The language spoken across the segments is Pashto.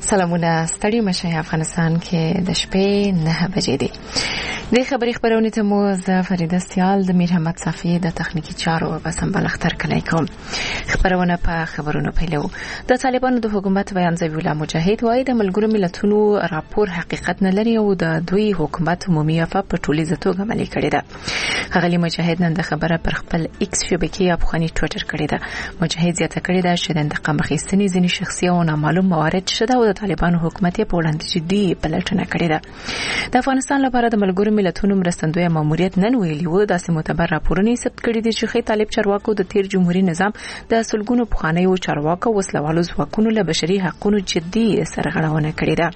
سلامونه ستړي مشه افغانستان کې د شپې 9 بجې دي. د خبري خبرونه ته مو ز فریده سیال د میر احمد صافی د تخنیکی چارو بسنبل اختر کلی کوم. خبرونه په خبرونو پیلو. د طالبانو د حکومت بیان ذوی الله مجاهد وایي د ملګرو ملتونو راپور حقیقت نه لري او د دوی حکومت عمومي افا په ټولیزه توګه عملي کړی ده. غلی مجاهد نن د خبره پر خپل ایکس شبکې افغاني ټوئیټر کړی ده. مجاهد زیاته کړی ده چې د انتقام اخیستنې ځینې شخصي او نامعلوم موارد شته او د طالبانو حکومت په وړاندې جدي پلټنه کړې ده. د افغانستان لپاره د ملګرو ملتونو مرستندوی ماموریت نن ویلي و داسې معتبر راپورونه ثبت کړي دي چې طالب چارواکو د تیر جمهوریت نظام د سلګونو پخوانیو چارواکو وسلوالو ځواکونو له بشري حقوقو جدي سرغړونه کړې ده.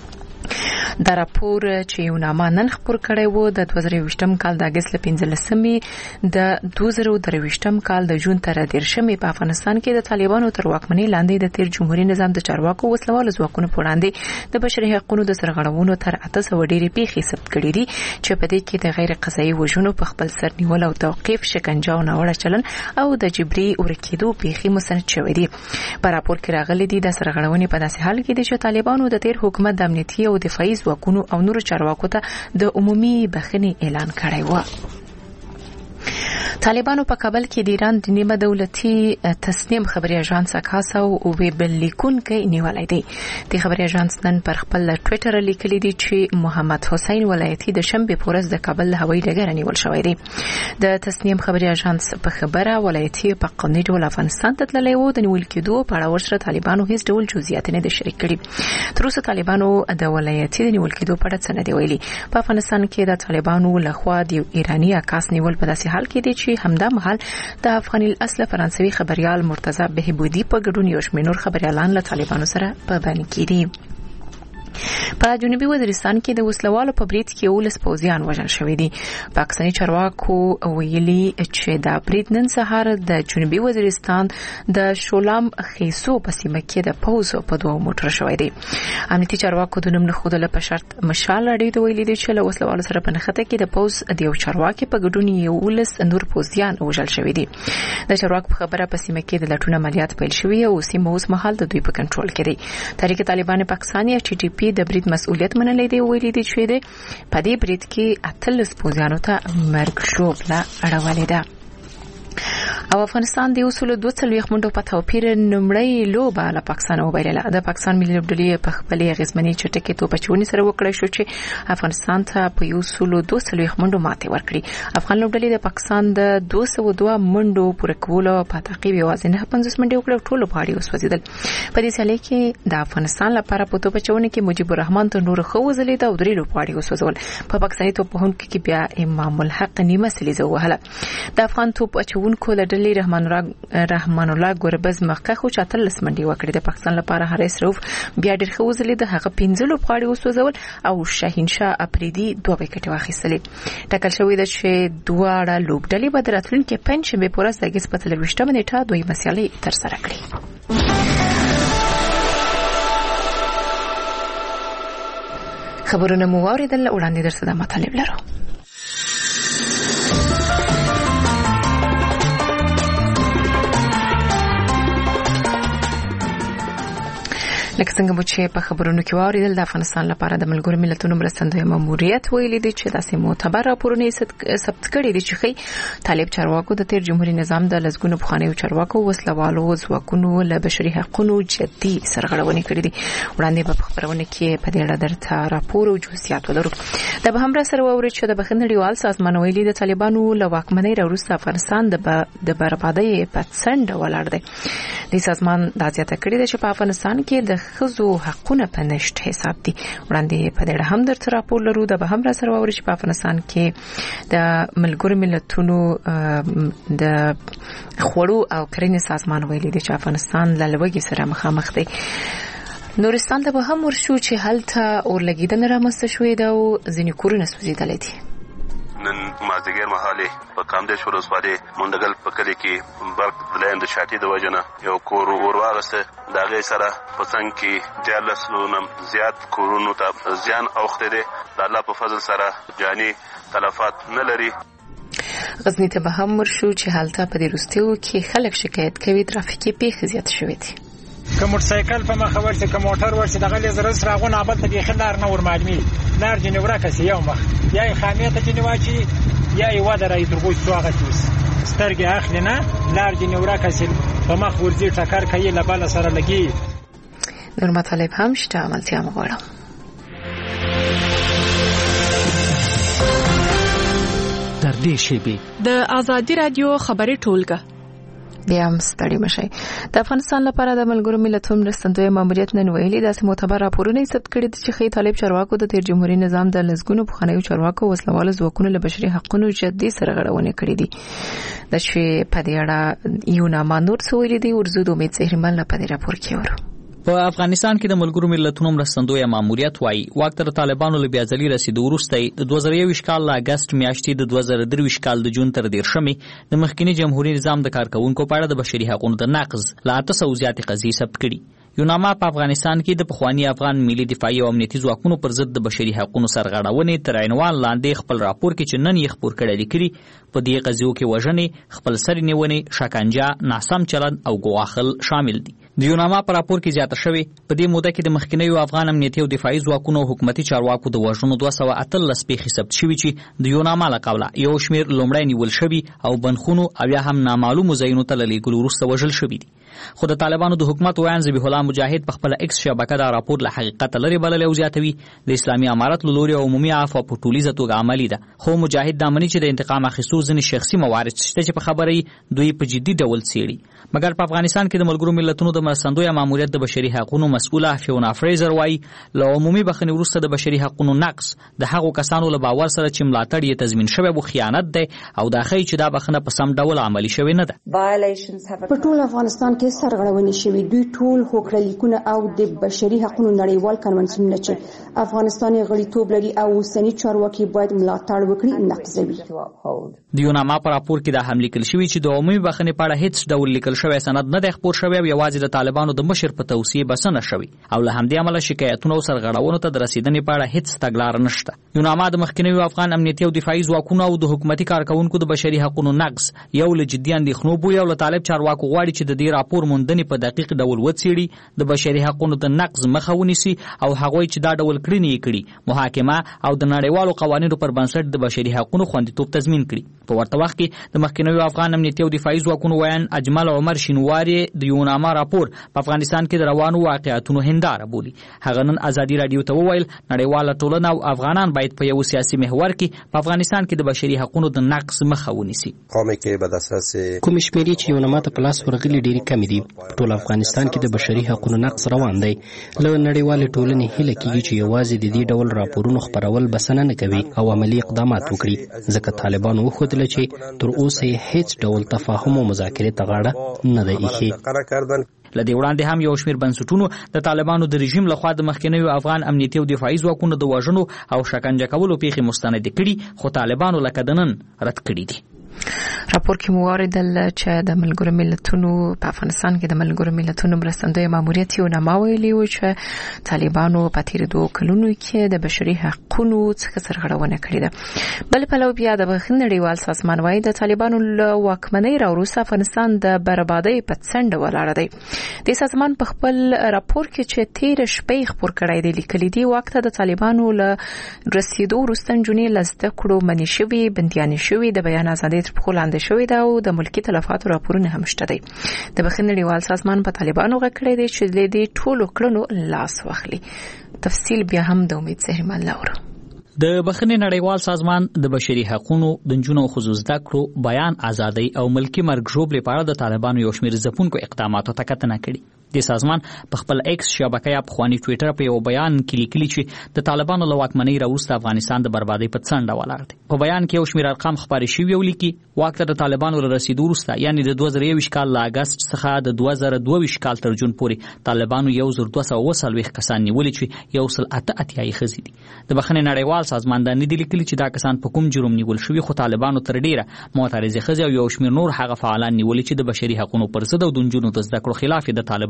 دا راپور چې یو نامه نن خبر کړی و د 2023م کال د اگست 15مې د 2023م کال د جون تر 13مې په افغانستان کې د طالبانو تر واکمنۍ لاندې د تیر جمهوریت نظام د چارواکو وسلوالو ځواکونو په وړاندې د بشري حقوقو د سرغړونو تر 800 ډېرې پیښې ثبت کړي دي چې په دې کې د غیر قضایي وژنو په خپل سر نیول او توقيف شکنجه او ناوړه چلن او د جبري ورکیدو پیښې مستند شوې دي. په راپور کې راغلي دي د سرغړونې په داسې حال کې دي چې طالبانو د تیر حکومت د امنیتي او دفاعي ځواکونو او نورو چارواکو ته د عمومي بخښنې اعلان کړی و. طالبانو په کابل کې د ایران د نیمه دولتي تسنیم خبري اژانس کاسا او ویبل لیکونکي نیولای دی. د خبري اژانس نن پر خپل ټوئیټر لیکلي دي چې محمد حسین ولایتي د شنبه پورز د کابل هوایي ډګر نیول شوی دی. د تسنیم خبري اژانس په خبره ولایتي په قانوني ډول افغانستان ته تللی و. د نیول کېدو په اړه ورسره طالبانو هیڅ ډول جزئیات نه شریک کړي. تر اوسه طالبانو د ولایتي د نیول کېدو په اړه څه نه دی ویلي. په افغانستان کې د طالبانو لخوا د ایرانی عکاس نیول په داسې حال کې دي چې همدا مهال د افغاني الاصل فرانسوي خبريال مرتضی بهبودي په ګډون یو شمېر خبريالان له طالبانو سره په باندې کېدي. په جنوبي وزیرستان کې د وسلوالو په برید کې 19 پوځیان وژل شوي دي. پاکستاني چارواکو ویلي چې دا برید نن سهار د جنوبي وزیرستان د شولام خیسو په سیمه کې د پوز په دوه موټر شوی دی. امنیتي چارواکو د نوم نه خوده په شرط مشال اړې ته ویلي دي چې له وسلوالو سره په نخته کې د پوز د یو چارواکي په ګډون 19 نور پوځیان وژل شوي دي. د چارواکو په خبره په سیمه کې د لټون عملیات پیل شوي او سیمه اوس مهال د دوی په کنټرول کې دی. تحریک طالبان پاکستان یا ټي ټي پی د برید مسؤلیت منلې دی ویلي دي چې په دې برید کې 18 پوځیانو ته مرګ ژوبله اړولې ده. او افغانستان د اصول 240 منډو په توپیر نمړی لوبه له پاکستان وبایله. د پاکستان ملي لوبډلې په خپل غزمنی چټکې توپچونی سره وکړای شو چې افغانستان ته په اصول 240 منډو ماته ورکړي. افغان لوبډلې د پاکستان د 202 منډو پوره کولو په تعقیب یوازې 50 منډې وکړې ټولو پاړي وسوځیدل. په دې سالي کې د افغانستان لپاره په توپچونی کې مجيب الرحمن ته نور خو وزلید او درې لوپاړي وسوځول. په پاکستاني توپهونکو کې بیا امام الحق نیمه سلیزه وهله. د افغان توپچونکو له رحمان الله ګوربز مخکې خو 40 منډي وکړي. د پاکستان لپاره حارث روف بیا ډېر ښه وزلید. هغه 15 لوبغاړي وسوځول او شاهین شاه افریدي 2 وکټ واخیستلې. ټاکل شوی دی چې دواړه لوبډلې به راتلونکي پنځشنبه په ورځ د اگست په 23 نیټه دوی مسیالي تر سره کړي. خبرونه مو واوریدل. وړاندې درسه د مطالب لرو. لکه څنګه مو چې په خبرونو کې واوریدل د افغانستان لپاره د ملګرو ملتونو مرستندوی ماموریت ویلي دي چې داسې معتبر راپورونه ثبت کړي دي چې طالب چارواکو د تیر جمهوریت نظام د لسګونو پخوانیو چارواکو وسلوالو ځواکونو له بشري حقوقو جدي سرغړونې کړې دي. وړاندې په خبرونه کې په دې اړه درته راپور او جزئیات ولرو. د به هم را سره واورید چې د بخښنړیوال سازمان ویلي د طالبانو له واکمنۍ وروسته افغانستان د بربادۍ په څنډه ولاړ دی. د سازمان د زیاته کړي د چې په افغانستان کې د خزو حقونه په نشټ حساب دي. وړاندې په دې هم درته راپور لرو. د به هم را سره واورید چې په افغانستان کې د ملګرو ملتونو د خوړو او کرنې سازمان ویلي دی چې افغانستان له لوږې سره مخامخ دی. نورستان ته به هم ورشو چې هلته اورلګیدنه رامنځته شوې ده او ځینې کورونه سوځېدلي دي. نن مازدیګر مهاله په کامدیش ولسوالۍ منډګل په کلی کې برق بلند شاټي د وجنه یو کور ورواغسته دغه سره په څنګه کې جالسونم زیات کورونو ته زیان اوخته دي. د الله په فضل سره جاني تلفات نه لري. غزنی ته به هم ورشو چې هلته په دې وروستیو کې خلک شکایت کوي ترافیکي پیښې زیات شوې دي. که موټرسایکل په مخه ورسي که موټر ورسي دغه لیزر څراغونه هبلته بیخي لار نه ورمعلومي لار ځینې ورکه سي یو مخ یا یې خامې ته ځینې واچي یا یې ودروي تر څو هغسې وسي سترګې اخلي نه لار ځینې ورکه سي په مخ ورځي ټکر کوي له بله سره لګي. نور مطالب هم شته عملتیا مغواړم. در دې شیبې د آزادي رادیو خبري ټولګه بیا هم ستړي مشي. د افغانستان لپاره د ملګرو ملتونو مرستندوی ماموریت نن ویلي داسې معتبر راپورونه ثبت کړي چې خې طالب چارواکو د تیر جمهوریت نظام د لزګونو پخوانیو چارواکو وسلوالو ځواکونو له بشري حقوقو جدي سرغړونه کړې دي. د چې په دې اړه یو نامه نور څه ویلي دي ورزو د امید زهرمن په دې راپور کې ورو. په افغانستان کې د ملګرو ملتونو مرستندوی ماموریت وايي واک تر طالبانو له بیا ځلې رسیدو وروسته د 2021 کال له اگست میاشتې د 2023 کال د جون تر 13 د مخکنی جمهوریت نظام د کارکونکو په اړه د بشري حقوقو د نقض له 800 زیاتې قضیې ثبت کړي. یو نامه په افغانستان کې د پخوانی افغان ملي دفاعي او امنیتي ځواکونو پر ضد د بشري حقوقو سرغړونې تر عنوان لاندې خپل راپور کې چې نن یې خپور کړی لیکلي په دې قضیو کې وژنې، خپل سر نیونې، شکنجه، ناسم چلند او ګواښل شامل دي. د یو نامه په راپور کې زیاته شوې په دې موده کې د مخکنیو افغان امنیتي او دفاعي ځواکونو او حکومتي چارواکو د وژنو 218 پیښې ثبت شوې چې د یو نامه له قبله یو شمېر لومړی نیول شوي او بنخونو او یا هم نامعلومو ځایونو ته له لېږلو وروسته وژل شوي دي. خو د طالبانو د حکومت ویان ذبیح الله مجاهد په خپل ایکس شبکه دا راپور له حقیقت لري بللی او زیاتوي د اسلامي امارت له لوري عمومي عفو په ټولیزه توګه عملي ده. خو مجاهد دا مني چې د انتقام اخیستو ځینې شخصي موارد شته چې په خبرې دوی په جدي ډول څېړي. مګر په افغانستان کې د ملګرو ملتونو د مرستندوی ماموریت د بشري حقوقو مسؤله فیونا فریزر وايي له عمومي بخښنې وروسته د بشري حقوقو نقض د هغو کسانو له باور سره چې ملاتړ یې تضمین شوی و خیانت دی او دا ښیي چې دا بخښنه په سم ډول عملي شوې نه ده. په ټول افغانستان کې سرغړونې شوي دوی ټول هوکړلیکونه او د بشري حقوقو نړیوال کنونسیونونه چې افغانستان غړیتوب لري او اوسنی چارواکي باید ملاتړ وکړي نقضوي. د یو نامه په راپور کې دا هم لیکل شوی چې د عمومي بخښنې په اړه هیڅ ډول لیکل شوی سند نه دی خپور شوی او یوازې د طالبانو د مشر په توصیه بسنه شوی او له همدې امله شکایتونو او سرغړونو ته د رسیدنې په اړه هیڅ تګلاره نشته. یو نامه د مخکنیو افغان امنیتي او دفاعي ځواکونو او د حکومتي کارکونکو د بشري حقوقو نقض یو له جدي اندېښنو بولي او له طالب چارواکو غواړي چې د دې راپور موندنې په دقیق ډول وڅېړي، د بشري حقوقو د نقض مخه ونیسي او هغوی چې دا ډول کړنې یې کړي محاکمه او د نړیوالو قوانینو پر بنسټ د بشري حقوقو خوندیتوب تضمین کړي. په ورته وخت کې د مخکنیو افغان امنیتي او دفاعي ځواکونو ویان اجمل عمر شینواری د یو نامه راپور په افغانستان کې د روانو واقعیتونو هنداره بولي. هغه نن ازادي رادیو ته وویل نړیواله ټولنه او افغانان باید په یو سیاسي محور کې په افغانستان کې د بشري حقوقو د نقض مخه ونیسي. کوم شمیرې چې یو نامه ته په لاس ورغلي ډېرې کمې دي. ټول افغانستان کې د بشري حقوقو نقض روان دی. له نړیوالې ټولنې هیله کېږي چې یوازې د دې ډول راپورونو خپرول بسنه نه کوي او عملي اقدامات وکړي، ځکه طالبانو وښودله چې تر اوسه یې هیڅ ډول تفاهم او مذاکرې ته غاړه نه ده ایښې. له دې وړاندې هم یو شمېر بنسټونو د طالبانو د رژیم لخوا د مخکنیو افغان امنیتي او دفاعي ځواکونو د وژنو او شکنجه کولو پیښې مستند کړي، خو طالبانو لکه د نن رد کړي دي. راپور کې موارد چې د ملګرو ملتونو په افغانستان کې د ملګرو ملتونو مرستندوی ماموریت یو نامه ویلي و چې طالبانو په تیر 2 کلونو کې د بشري حقوقو څخه سرغړونه کړې ده. بل په لو بیا د نړیوال سازمان وايي د طالبانو له واکمنۍ راوروسته افغانستان د بربادۍ په څنډه ولاړ دی. د سازمان په خپل راپور کې چې تیر شپې خبر کړی دی لیکلي دی وخت د طالبانو له رسیدو وروسته جنې لزده کړو منی شوی بنديان شوی د بیان ازادي تر په لاندې شوی دا او د ملکی تلفاتو راپورونه هم شته دي. د بخښنړیوال سازمان په طالبانو غکړی دی چې د دې ټولو کړنو لاس واخلي. تفصیل بیا هم د امید زهرمن لور. د بخښنې نړیوال سازمان د بشري حقوقو د جنونو خصوص زده کړو بیان ازادي او ملکی مرګ ژوبل لپاره د طالبانو یو شمېر ځپونکو اقداماتو ته کتنه کړې. د سازمان په خپل ایکس شبکه یا په خواني ټوئیټر په یو بیان کې لیکلي چې د طالبانو له واکمنۍ راوروسته افغانستان د بربادۍ په څنډه ولاړ دی. په بیان کې یو شمېر ارقام خبرې شوي او لیکي واک ته د طالبانو له رسیدو وروسته یعنی د 2021 کال له اگست څخه د 2022 کال تر جون پورې طالبانو 1240 کسان نیولي چې 188 ښځې دي. د بخښنې نړیوال سازمان دا نه دي لیکلي چې دا کسان په کوم جرم نیول شوي، خو طالبانو تر ډیره معترضې ښځې او یو شمېر نور هغه فعالان نیولي چې د بشري حقوقو پر ضد او د نجونو د زده کړو خلاف د طالبانو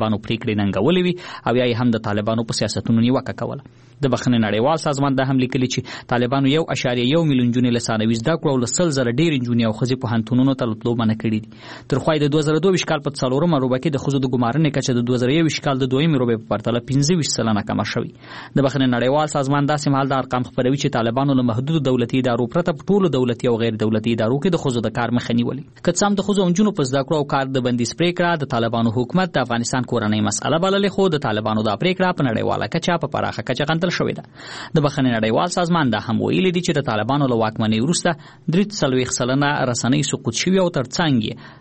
طالبانو پریکړې ننګولې وي او یا هم د طالبانو په سیاستونو نیوکه کوله. د بخښنې نړیوال سازمان دا هم لیکلي چې طالبانو 1.1 میلیون جنې له ثانوي زده کړو او له 100,000 ډېر نجونې او ښځې پوهنتونونو ته تلو منع کړي دي. تر خو د 2022 کال په 4مه روبه کې د ښځو د ګمارنې کچه د 2021 کال د 2مې روبه په پرتله 25% کمه شوې. د بخښنې نړیوال سازمان داسې مهال د ارقام خبروي چې طالبانو له محدود دولتي ادارو پرته په ټولو دولتي او غیر دولتي ادارو کې د ښځو د کار مخه نیولې. که څه هم د ښځو او نجونو په زده کړو او کار د بندیز پریکړه د طالبانو حکومت د افغانستان کورنۍ مسأله بللې، خو د طالبانو د پریکړه په نړیواله کچه په پراخه کچه غندل شوې ده. د بخښنې نړیوال سازمان دا هم ویلي دي چې د طالبانو له واکمنۍ وروسته 43 سلنه رسنۍ سقوط شوي او ترڅنګ یې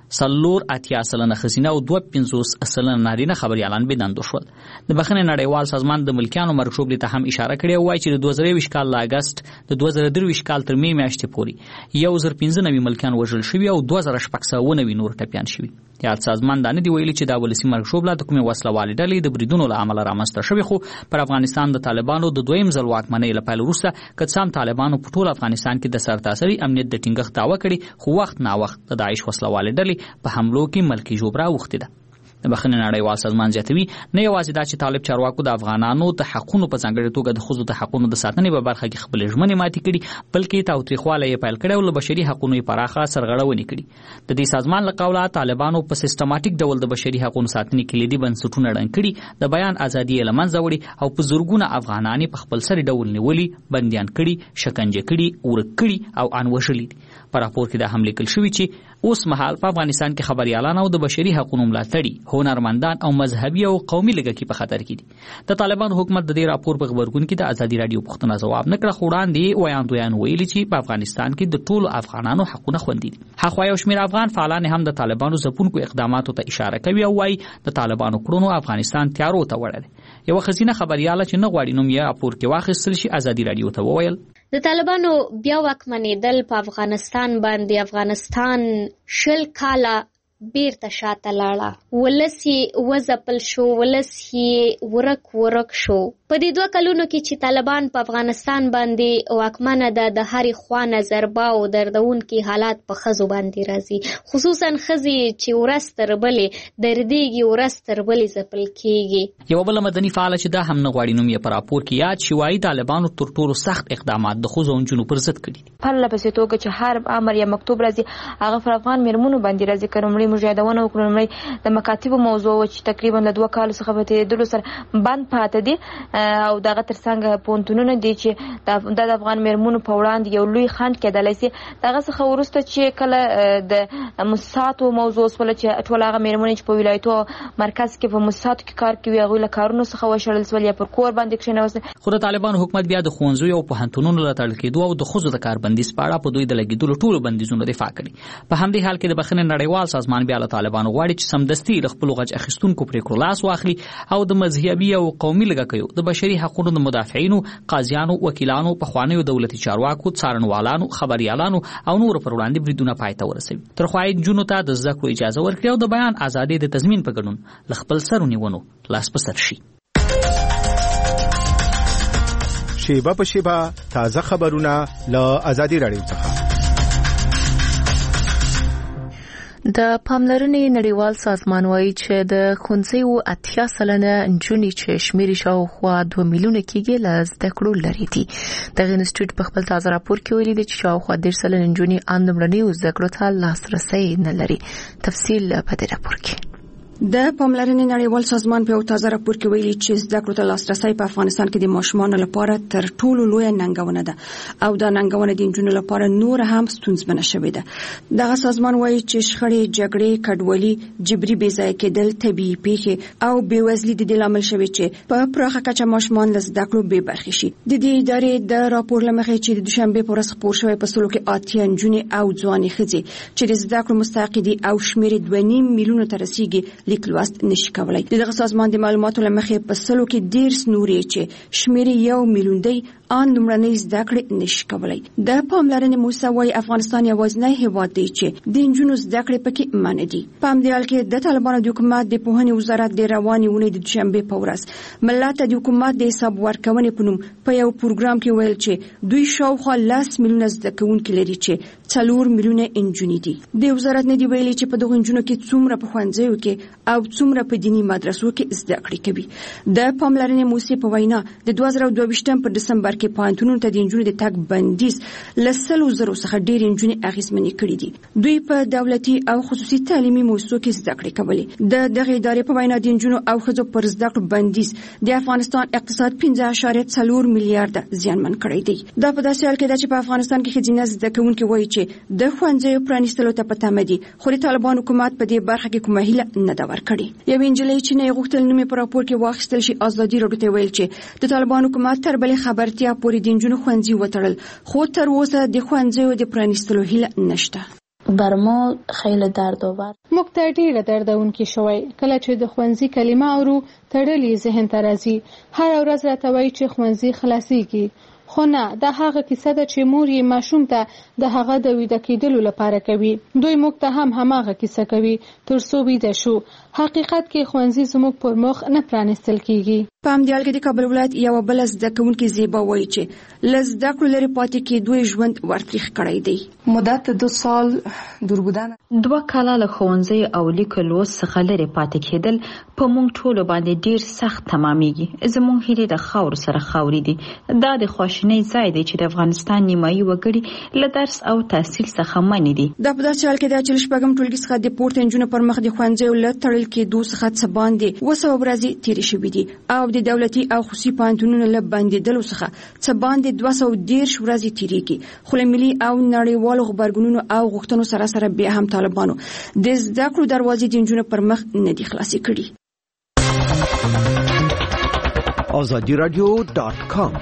84 سلنه ښځینه او 52 سلنه نارینه خبریالان بېدندو شول. د بخښنې نړیوال سازمان د ملکیانو مرګ ژوبلې ته هم اشاره کړې او وایي چې د 2023 کال له اګست د 2023 کال تر مې میاشتې پورې 1015 ملکیان وژل شوي او 2690 نور ټپیان شوي. یاد سازمان دا نه دی ویلي چې دا ولسي مرګ ژوبله د کومې وسلوالې ډلې د بریدونو له امله رامنځته شوې، خو پر افغانستان د طالبانو د دویم ځل واکمنۍ له پیل وروسته که څه هم طالبانو په ټول افغانستان کې د سرتاسري امنیت د ټینګښت دعوه کړې، خو وخت نا وخت د داعش وسلوالې ډلې په حملو کې ملکي ژوبله اوښتې ده. د بخښنې نړیوال سازمان زیاتوي نه یوازې دا چې طالب چارواکو د افغانانو د حقونو په ځانګړې توګه د ښځو د حقونو د ساتنې په برخه کې خپلې ژمنې ماتې کړي، بلکې تاوتریخوالی یې پیل کړی او له بشري حقونو یې پراخه سرغړونې کړي. د دې سازمان له قوله طالبانو په سیستماتیک ډول د بشري حقونو ساتنې کلیدي بنسټونه ړنګ کړي، د بیان ازادي یې له منځه وړې او په زرګونه افغانان په خپل سري ډول نیولي، بندیان کړي، شکنجه کړي، ورک کړي او ان وژلي دي. په راپور کې دا هم لیکل شوي چې اوس مهال په افغانستان کې خبريالان او د بشري حقوقو ملاتړي، هنرمندان او مذهبي او قومي لږکي په خطر کې دي. د طالبان حکومت د دې راپور په خبرګون کې د ازادي رادیو پوښتنه ځواب نه کړ، خو وړاندې ویاندویان ویلي چې په افغانستان کې د ټولو افغانانو حقونه خوندي دي. هغه یو شمېر افغان فعالان هم د طالبانو ځپونکو اقداماتو ته اشاره کوي او وايي د طالبانو کړنو افغانستان تیارو ته وړل. یو خزینه خبرياله چې نه غواړي نوم یې راپور کې واخیستل شي ازادي رادیو ته وویل د طالبانو بیا واکمنېدل په افغانستان باندې افغانستان 20 کاله بیرته شاته لاړه، ولس یې وځپل شو، ولس یې ورک شو. په دې 2 کلونو کې چې طالبان په افغانستان باندې واکمنه ده، د هرې خوا نه ضربه او دردونکي حالات په ښځو باندې راځي، خصوصا ښځې چې ورځ تر بلې دردېږي، ورځ تر بلې ځپل کېږي. یوه بله مدني فعاله چې دا هم نه غواړي نوم یې په راپور کې یاد شي، وایي طالبانو تر ټولو سخت اقدامات د ښځو او نجونو پر ضد کړي دي. پرله پسې توګه چې هر امر یا مکتوب راځي هغه پر افغان میرمنو باندې راځي. که لومړی موږ یادونه وکړو، لومړی د مکاتبو موضوع چې تقریبا له 2 کالو څخه په تېرېدلو سره بند پاتې دي او دغه ترڅنګ پوهنتونونه دي چې د افغان میرمنو په وړاندې یو لوی خنډ کېدلی سي. دغه څخه وروسته چې کله د مؤسساتو موضوع وسوله چې ټول هغه میرمنې چې په ولایتو مرکز کې په مؤسساتو کې کار کوي هغوی له کارونو څخه وشړل سول یا پر کور باندې کښېنوستل. خو د طالبانو حکومت بیا د ښوونځیو او پوهنتونونو له تړل کېدو او د ښځو د کار بندیز په اړه په دوی د لګېدلو ټولو بندیزونو دفاع کړي. په همدې حال کې د بخښنې نړیوال سازمان بیا له طالبانو غواړي چې سمدستي له خپلو غچ اخیستونکو پرېکړو لاس واخلي او د مذهبي او قومي لږکیو، د بشري حقوقو د مدافعینو، قاضیانو، وکیلانو، پخوانیو دولتي چارواکو، څارنوالانو، خبريالانو او نور پر وړاندې بریدونه پای ته ورسوي. تر خو یې نجونو ته د زده کړو اجازه ورکړي او د بیان ازادي د تضمین په ګډون له خپل سر ونیونو لاس په سر شي. شیبه په شیبه تازه خبرونه له ازادي رادیو څخه. د پاملرنې نړیوال سازمان وایي چې د ښوونځیو 80 سلنه نجونې چې شمېر شاوخوا 2 میلیونه کېږي له زده کړو لرې دي. دغه انسټیټیوټ په خپل تازه راپور کې ویلي دی چې شاوخوا 10 سلنه نجونې ان لومړنیو زده کړو ته لاسرسی نه لري. تفصیل په دې راپور کې. د پاملرنې نړیوال سازمان په یو تازه راپور کې ویلي چې زده کړو ته لاسرسی په افغانستان کې د ماشومانو لپاره تر ټولو لویه ننګونه ده او دا ننګونه د نجونو لپاره نور هم ستونزمنه شوې ده. دغه سازمان وایي چې شخړې، جګړې، کډوالي، جبري بېځایه کېدل، طبیعي پیښې او بېوزلي د دې لامل شوي چې په پراخه کچه ماشومان له زده کړو بې برخې شي. د دې ادارې د راپور له مخې چې د دوشنبې په ورځ خپور شوی په سلو کې 80 نجونې او ځوانې ښځې چې د زده کړو مستحقې دي او شمېر 2.5 میلیونه ته رسیږي لیک لوست نشي کولای. دغه سازمان د معلوماتو له مخې په سلو کې 10 نورې چې شمېر 1 میلیون دی ان لومړنۍ زده کړې نشي کولای. د پاملرنې موسسه وايي افغانستان یوازینی هیواد دی چې د نجونو زده کړې پکې منع دي. په همدې حال کې د طالبانو د حکومت د پوهنې وزارت د روانې اونۍ د دوشنبې په ورځ ملت د حکومت د حساب ورکونې په نوم په یو پروګرام کې ویل چې دوی شاوخوا 10 میلیونه زده کوونکي لري چې 4 میلیونه نجونې دي. د وزارت نه دی ویلي چې په دغه نجونو کې څومره په ښوونځیو کې او څومره په دینی مدرسو کې زده کړې کوي. د پاملرنې موسسې په وینا د 2022 په دسمبر کې پوهنتونونو ته د نجونو د تګ بندیز له 100,000 څخه ډېرې نجونې اغېزمنې کړې دي. دوی په دولتي او خصوصي تعلیمي موسسو کې زده کړې کولې. د دغه ادارې په وینا د نجونو او ښځو پر زده کړو بندیز د افغانستان اقتصاد 15.4 میلیارډ زیانمن کړی دی. دا په داسې حال کې ده چې په افغانستان کې ښځینه زده کوونکي وایي چې د ښوونځیو پرانیستلو ته په تمه دي، خو د طالبان حکومت په دې برخه کې کومه هیله نه ده ورکړې. یوې نجلۍ چې نه غوښتل نوم یې په راپور کې واخیستل شي ازادي راډیو ته ویل چې د طالبان حکومت تر بلې خبرتیا پورې د نجونو ښوونځي وتړل، خو تر اوسه د ښوونځیو د پرانیستلو هیله نشته. بر ما خیلی دردآور. موږ ته ډیره دردونکې شوی کله چې د ښوونځي کلمه اورو تړلې ذهن ته راځي. هر ورځ راته وایي چې ښوونځي خلاصېږي، خو نه، دا هغه کیسه ده چې مور یې ماشوم ته د هغه د ویده کېدلو لپاره کوي. دوی موږ ته هم هماغه کیسه کوي تر څو ویده شو. حقیقت کې ښوونځي زموږ پر مخ نه پرانیستل کېږي. په همدې حال کې د کابل ولایت یوه بله زده کوونکې زیبا وایي چې له زده کړو لرې پاتې کېدو یې ژوند ورتریخ کړی دی. مدت 2 سال دور بودن. 2 کاله له ښوونځي او لیک لوست څخه لرې پاتې کېدل په موږ ټولو باندې ډیر سخت تمامېږي. زموږ هیلې د خاورو سره خاورې دي. دا د خواشینۍ ځای دی چې د افغانستان نیمایي وګړي له درس او تحصیل څخه منې دي. دا په داسې حال کې ده چې له شپږم ټولګي څخه د پورته نجونو پر مخ د ښوونځیو له تړل کېدو څخه څه باندې 200 ورځې تېرې شوې دي او د دولتي او خصوصي پوهنتونونو له بندېدلو څخه څه باندې 210 ورځې تېرېږي. خو له ملي او نړیوالو غبرګونونو او غوښتنو سره بیا هم طالبانو د زده کړو دروازې د نجونو پر مخ نه دي خلاصې کړي. azadiradio.com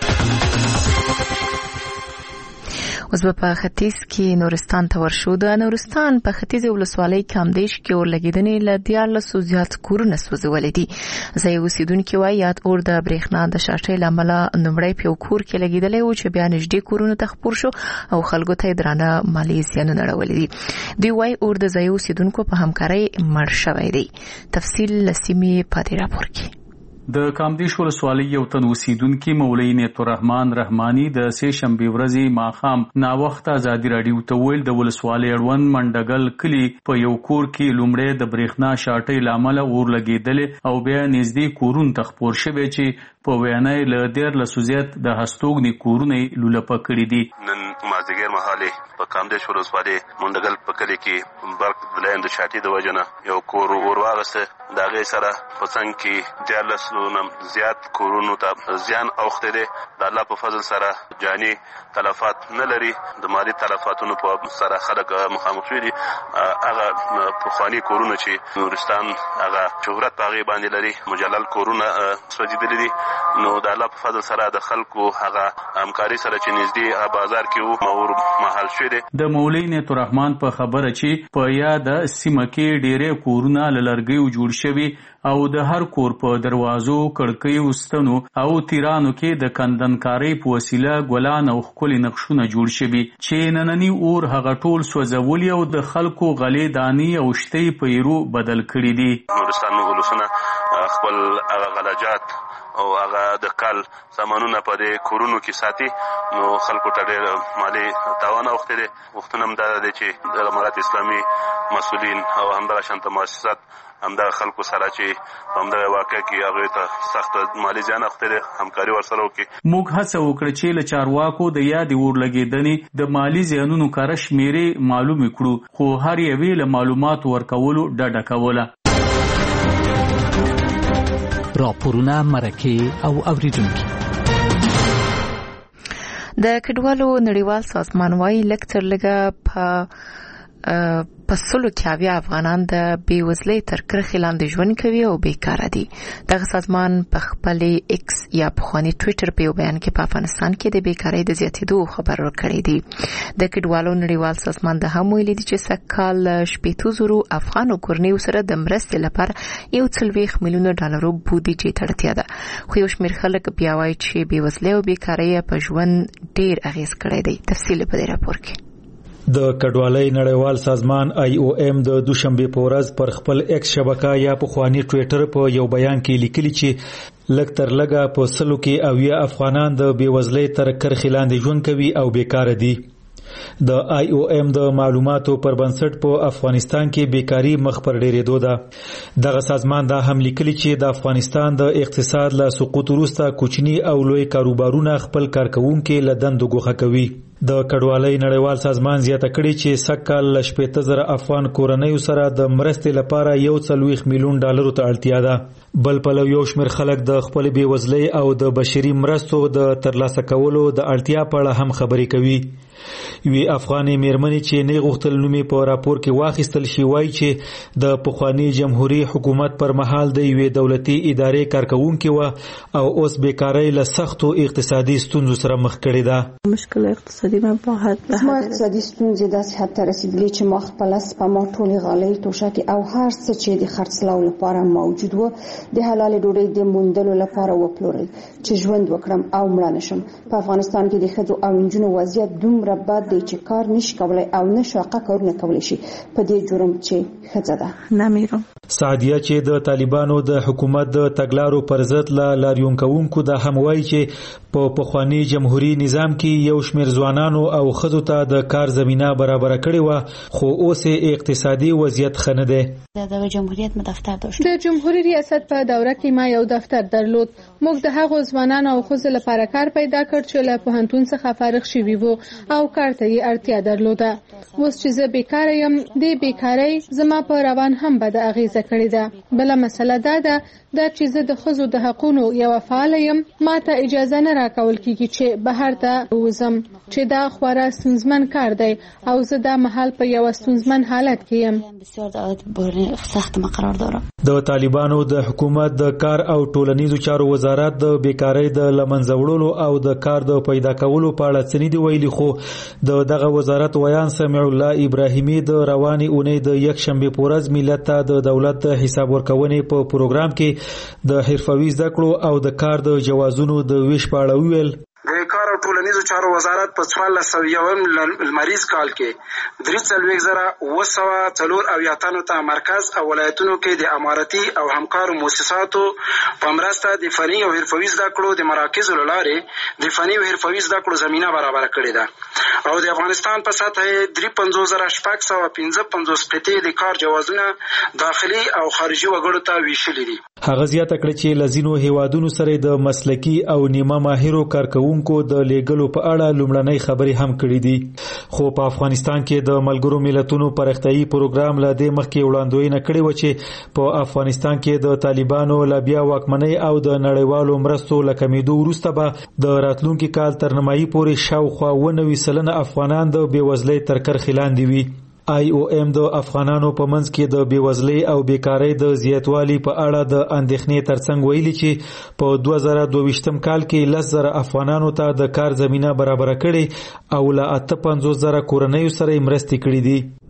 اوس په ختیځ کې نورستان ته ورشو. د نورستان په ختیځ ولسوالۍ کامدیش کې اورلګیدنې له 14 زیات کورونه سوځولې دي. ځای اوسیدونکي وایي یاد اور د برېښنا د شاټۍ له امله لومړی په یو کور کې لګېدلی و چې بیا نږدې کورونو ته خپور شو او خلکو ته یې درانه مالي زیانونه اړولي دي. دوی وایي اور د ځای اوسیدونکو په همکارۍ مړ شوی دی. تفصیل له سیمې په دې راپور کې. د کامدیش ولسوالۍ یو تن اوسیدونکي مولوي نیت الرحمن رحماني د سه شنبې ورځې ماښام ناوخته ازادي راډیو ته ویل د ولسوالۍ اړوند منډګل کلي په یو کور کې لومړی د برېښنا شاټۍ له امله اور لګېدلې او بیا نږدې کورونو ته خپور شوی چې په وینا یې له 13 زیات د هستوګنې کورونه یې لولپه کړي دي. نن مازدیګر مهاله په کامدیش ولسوالۍ منډګل په کلي کې برق د لاین د شاټۍ د وجه نه یو کور اور واغسته. د هغې سره په څنګ کې 14 زیات کورونو ته زیان اوښتی دی. د الله په فضل سره جاني تلفات نه لري. د مالي تلفاتونو په سره خلک مخامخ شوي دي. هغه پخواني کورونه چې نورستان هغه شهرت په هغې باندې لري مجلل کورونه سوځېدلي دي. نو د الله په فضل سره د خلکو هغه همکاري سره چې نږدې بازار کې وو مور محل شوی دی. د مولوي نیت الرحمن په خبره چې په یاد سیمه کې ډېرې کورونه له لرګیو جوړ شوي او د هر کور په دروازو کړکیو ستنو او تیرانو کې د کندنکارۍ په وسیله ګلان او ښکلي نقشونه جوړ شوي چې نننی اور هغه ټول سوځولي او د خلکو غلې دانې او شتۍ په ایرو بدل کړي دي. نورستان ولسونه خپل غلاجات او هغه د کال سامانونه په دې کورونو کې ساتي. نو خلکو ته ډېر مالي تاوان اوښتی دی. غوښتنه هم دا ده چې د امارت اسلامي مسؤلین او همدغه شانته مؤسسات همدغه خلکو سره چې په همدغه واقع کې هغوی ته سخت مالي زیان اوښتی دی همکاري ورسره وکړي. موږ هڅه وکړه چې له چارواکو د یادې اور لګېدنې د مالي زیانونو کره شمېرې معلومې کړو، خو هر یوې له معلوماتو ورکولو ډډه کوله. راپورونه، مرکې او اوریدونکي. د کډوالو نړیوال سازمان وايي لږ تر لږه په 100 افغانان د بیوزلۍ تر کرښې لاندې ژوند کوي او بیکاره دي. دغه سازمان په خپل ایکس یا پخواني ټویټر په بیان کې په افغانستان کې د بیکارۍ د زیاتېدو خبر ورکړی دی. د کډوالو نړیوال سازمان د هم ویلي دي چې سکهال 80,000 افغانو کورنیو سره د مرستې لپاره 140 میلیون ډالرو بودیجې ته اړتیا ده. خو یو شمېر خلک بیا وایي چې بیوزلۍ او بیکارۍ په ژوند ډېر اغېز کړی دی. تفصیل په دې راپور کې. د کډوالۍ نړیوال سازمان IOM د دوشنبه په ورځ پر خپل ایکس شبکه یا په خواني ټویټر په یو بیان کې لیکلي چې لږ تر لږه په 100 کې افغانان د بیوزلۍ تر کرښې لاندې ژوند کوي او بیکاره دي. د آی او ام د معلوماتو پر بنسټ په افغانستان کې بیکاری مخ پر ډیرېدو ده. دغه سازمان دا هم لیکلي چې د افغانستان د اقتصاد له سقوط وروسته کوچني او لوی کاروبارونه خپل کارکوونکي له دندو ګوښه کوي. د کډوالۍ نړیوال سازمان زیاته کړې چې سږکال له 80,000 افغان کورنیو سره د مرستې لپاره 1.4 میلیون ډالرو ته اړتیا ده. بل پلو یو شمېر خلک د خپل بېوزلۍ او د بشري مرستو د ترلاسه کولو د اړتیا په اړه هم خبرې کوي. یوې افغانې میرمنې چې نه غوښتل نومې په راپور کې واخیستل شي وایي چې د پخواني جمهوریت حکومت پر مهال د یوې دولتي ادارې کارکوونکې وه او اوس بیکارۍ له سختو اقتصادي ستونزو سره مخ کړې ده. مشکل اقتصادي ما په حد زما اقتصادي ستونزې داسې حد ته رسېدلې چې ما خپله سپما ټولې غالۍ توشکې او هر څه چې د خرڅلاو لپاره موجود و د حلالې ډوډۍ د موندلو لپاره وپلورل چې ژوند وکړم او مړه نشم. په افغانستان کې د ښځو او نجونو وضعیت دومره بد دی چې کار نشي کولای او نه شاقه کارونه کولی شي په دې جرم چې ښځه ده. نمیرم. سعدیه چې د طالبانو د حکومت د تګلارو پر ضد لاریون کوونکو دا هم وایي چې په پخواني جمهوریت نظام کې یو شمېر ځوانانو او ښځو ته د کار زمینه برابره کړې وه خو اوس اقتصادي وضعیت ښه نه دی. د جمهوریت دفتر داشت. د جمهوریت ریاست په دوره کې ما یو دفتر درلود. موږ د هغو ځوانانو او ښځو لپاره کار پیدا کړ چې له پوهنتون څخه فارغ شوي وو او کار ته یې اړتیا درلوده. اوس چې زه بیکاره یم د بیکارۍ زما په روان هم بده اغیزه کړې ده. بله مسله دا ده چې زه د ښځو د حقونو یوه فعاله یم. ما ته اجازه نه راکول کیږي چې بهر ته ووځم چې دا خورا ستونزمن کار دی او زه دا مهال په یوه ستونزمن حالت کې یم. سخت مقرار دارم. د طالبانو د حکومت د کار او ټولنیزو چارو وزارت د بیکارۍ د لمنځه وړلو او د کار د پیدا کولو په اړه څه نه دي ویلي خو د دغه وزارت ویان سمیع الله ابراهیمي د روانې اونۍ د یکشنبې په ورځ ملت ته د دولت د حساب ورکونې په پروګرام کې د حرفوي زده کړو او د کار د جوازونو د ویش په اړه وویل. د کار او ټولنیزو چارو وزارت په 1401 لمریز کال کې 3,904 تنو ته مرکز او ولایتونو کې د امارتي او همکارو مؤسساتو په مرسته د فني او حرفوي زده کړو د مراکزو له لارې د فني او حرفوي زده کړو زمينه برابر کړې ده او د افغانستان په سطح 53,655 د کار جوازونه داخلي او خارجي وګړو ته ویشلي دي. هغه زیاته کړه چې لزینو هیوادونو سره د مسلکی او نیمه ماهرو کارکوونکو د لیګلو په اړه لومړنۍ خبرې هم کړې دي. خو په افغانستان کې د ملګرو ملتونو پرختیايي پروګرام لا د مخکې وړاندوینه کړې و چې په افغانستان کې د طالبانو لا بیا واکمنۍ او د نړیوالو مرستو له کمیدو وروسته به د راتلونکي کال تر نیمایي پورې شاوخوا 90% افغانان د بېوزلۍ تر کرښې لاندې وي. آی او ام د افغانانو په منځ کې د بېوزلۍ او بیکارۍ د زیاتوالي په اړه د اندېښنې ترڅنګ ویلي چې په 2022 کال کې 10,000 افغانانو ته د کار زمينه برابر کړي او له 58,000 کورنیو سره مرستې کړې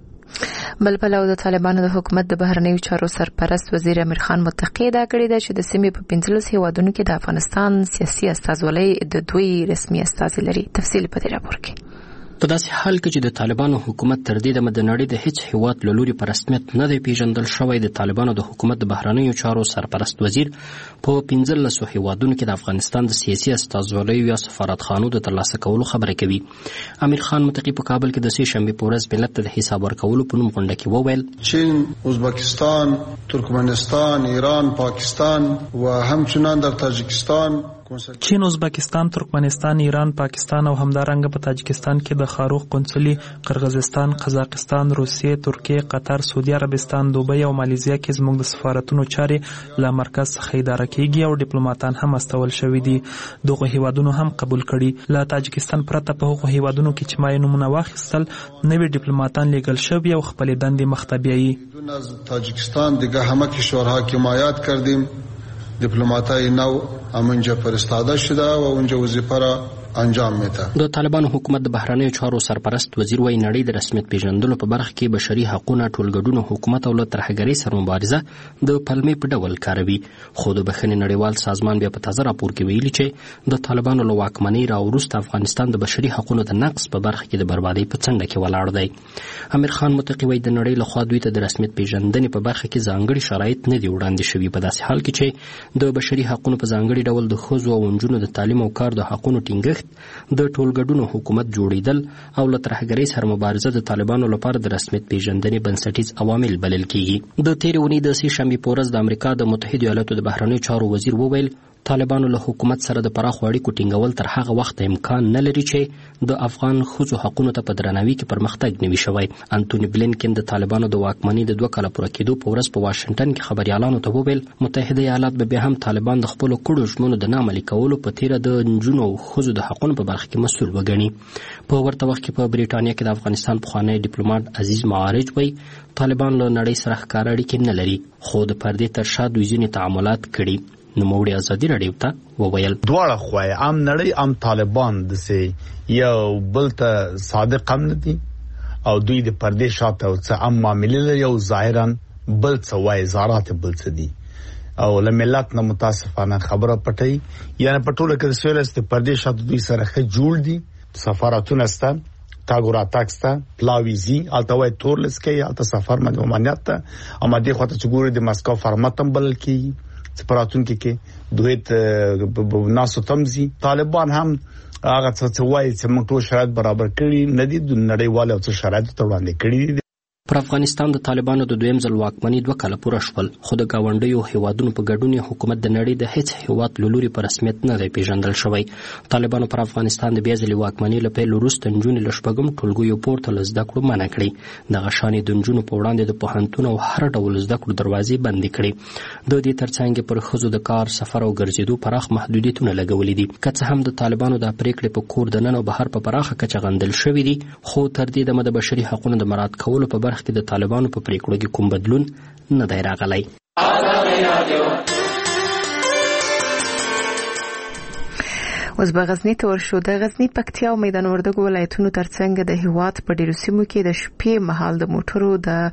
دي. بل پلو د طالبانو د حکومت د بهرنیو چارو سرپرست وزیر امیر خان متقی دا کړی دی چې د سیمې په 15 هیوادونو کې د افغانستان سیاسي استازولۍ د دوی رسمي استازي لري. تفصیل په دې راپور کې. په داسې حال کې چې د طالبانو حکومت تر دې دمه د نړۍ د هیڅ هیواد له لوري په رسمیت نه دی پیژندل شوی، د طالبانو د حکومت د بهرنیو چارو سرپرست وزیر په 15 هیوادونو کې د افغانستان د سیاسي استازولیو یا سفارتخانو د ترلاسه کولو خبره کوي. امیر خان متقی په کابل کې د سې شنبې په ورځ ملت ته د حساب ورکولو په نوم غونډه کې وویل چین، ازبکستان، ترکمنستان، ایران، پاکستان و همچنان در تاجیکستان چین، ازبکستان، ترکمنستان، ایران، پاکستان او همدارنګه په تاجکستان کې د خاروخ قونسلي، قرغیزستان، قزاقستان، روسیې، ترکیه، قطر، سعودي عربستان، دوبۍ او مالیزیا کې زموږ د سفارتونو چارې له مرکز څخه اداره کیږي او ډیپلوماټان هم استول شوي دي. دغه هیوادونو هم قبول کړي. له تاجکستان پرته په هغو هیوادونو کې چې ما نمونه واخیستل نوي ډیپلوماټان لیږل شوي او خپلې دندې مخته بیایي. از تاجکستان دیگه همه کشورها که حمایت کردیم دیپلماتای نو همونجا فرستاده شده و اونجا وظیفه را انجام میده. د طالبانو حکومت د بهرنیو چارو سرپرست وزیر وایي نړۍ د رسمیت پیژندلو په برخه کې بشري حقوقونه ټولګډونو حکومت او له ترهګرۍ سره مبارزه د پلمې په ډول کاروي. خو د بخښنې نړیوال سازمان بیا په تازه راپور کې ویلي چې د طالبانو له واکمنۍ راوروسته افغانستان د بشري حقوقو د نقض په برخه کې د بربادۍ په څنډه کې ولاړ دی. امیر خان متقی وایي د نړۍ له خوا دوی ته د رسمیت پیژندنې په برخه کې ځانګړي شرایط نه دي وړاندې شوي، په داسې حال کې چې د بشري حقوقو په ځانګړي ډول د ښځو او نجونو د تعلیم او کار د حقوقو ټینګښت ټینګښت د ټولګډونو حکومت جوړیدل او له ترهګرۍ سره مبارزه د طالبانو لپاره د رسمیت پیژندنې بنسټیز عوامل بلل کیږي. د تېرې اونۍ د سې شنبې په ورځ د امریکا د متحدو ایالاتو د بهرنیو چارو وزیر وویل طالبانو له حکومت سره د پراخو اړیکو ټینګول تر هغه وخت امکان نه لري چې د افغان ښځو حقونو ته په درناوي کې پرمختګ نه وي شوی. انټوني بلینکن د طالبانو د واکمنۍ د 2 کاله پوره کېدو په ورځ په واشنګټن کې خبريالانو ته وویل متحده ایالات به هم طالبان د خپل کړو ژمنو د نامعملي کولو په تیره د نجونو او ښځو د حقونو په برخه کې مسؤل وګڼي. په ورته وخت کې په بریټانیا کې د افغانستان پخوانی ډیپلوماټ عزیز معارج وایي طالبان له نړۍ سره ښکاره اړیکې نه لري خو د پردې تر شا دوی ځینې تعاملات کړي. نوموړي ازادي راډیو ته وویل دواړه خوای ام نړۍ ام طالبان د سي یو بل ته صادق هم نه دي او دوی د پردې شاته او څه ام معاملې لري او ظاهرا بل څه وای زارات بل څه دي او له ملت نه متاسفانه خبره پټي یعنی په ټوله کې سوالس د پردې شاته دوی سره ښه جوړ دي سفارتونه ستان تاګورا تاکستا پلاویزی التوای تورلس کې الته سفر مده ممانعت ته اما دې خاطر چې ګوري د مسکو فرماتم بل کې سپاراتون کې دوی ناسو تمزي طالبان هم هغه څه وایي چې موږ ټول شرایط برابر کړی نه دي د نړیوالو څه شرایط ته وړاندې کړی دي. پر افغانستان د طالبانو د دویم ځل واکمنۍ 2 کاله پوره شول خو د گاونډیو هیوادونو په ګډون حکومت د نړۍ د هیڅ هیواد لوري په رسمیت نه دی پیژندل شوی. طالبانو پر افغانستان د بیا ځلې واکمنۍ له پیل وروسته نجونې له شپږم ټولګیو پورته له زده کړو منع کړې. دغه شانې د نجونو په وړاندې د پوهنتون او هر ډول زده کړو دروازې بندې کړې. د دې ترڅنګ پر ښځو د کار سفر او ګرځېدو پراخ محدودیتونه لګولي دي. که څه هم د طالبانو د پریکړې په کور دننه او بهر په پراخه کچه غندل شوي دي خو تر دې دمه د بشري حقوقو د مراعات کولو په برخه کې د طالبانو په پریکړو کې کوم بدلون نه دی راغلی. اوس به غزنی ته ورشو. د غزنی پکتیا او میدان وردګو ولایتونو ترڅنګ د هیواد په ډیرو سیمو کې د شپې مهال د موټرو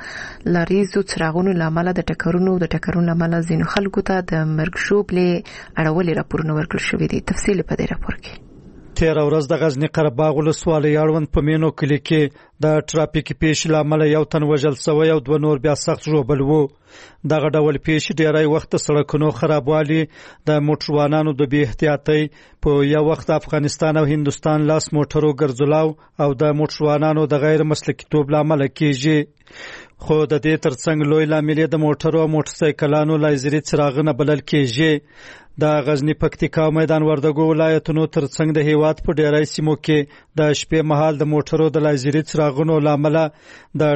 د لاریزو څراغونو لامل د ټکرونو لامل ځینو خلکو ته د مرګ ژوبلې اړولې راپورونه ورکړل شوې دي. تفصیل په دې راپور کې. تیر ورځ د غزنی قرهباغ ولسوالۍ اړوند په مینو کلی کې د ټرافیکي پیښې لامل یو تن وژل شوی او 2 نور بیا سخت ژوبل وو. دغه ډول پیښې ډیری وخت سړکونو خرابوالي د موټروانانو د بې احتیاطۍ په یو وخت افغانستان او هندستان لاس موټرو ګرځولاو او د موټروانانو د غیر مسلکیتوب لامل کیږي. خو د دې ترڅنګ لوی لامل د موټرو او موټرسایکلانو لایزري څراغونه بلل کیږي. د غزنی پکتیکا او میدان وردګو ولایتونو ترڅنګ د هیواد په ډیری سیمو کې د شپې مهال د موټرو د لایزري څراغونو لامل د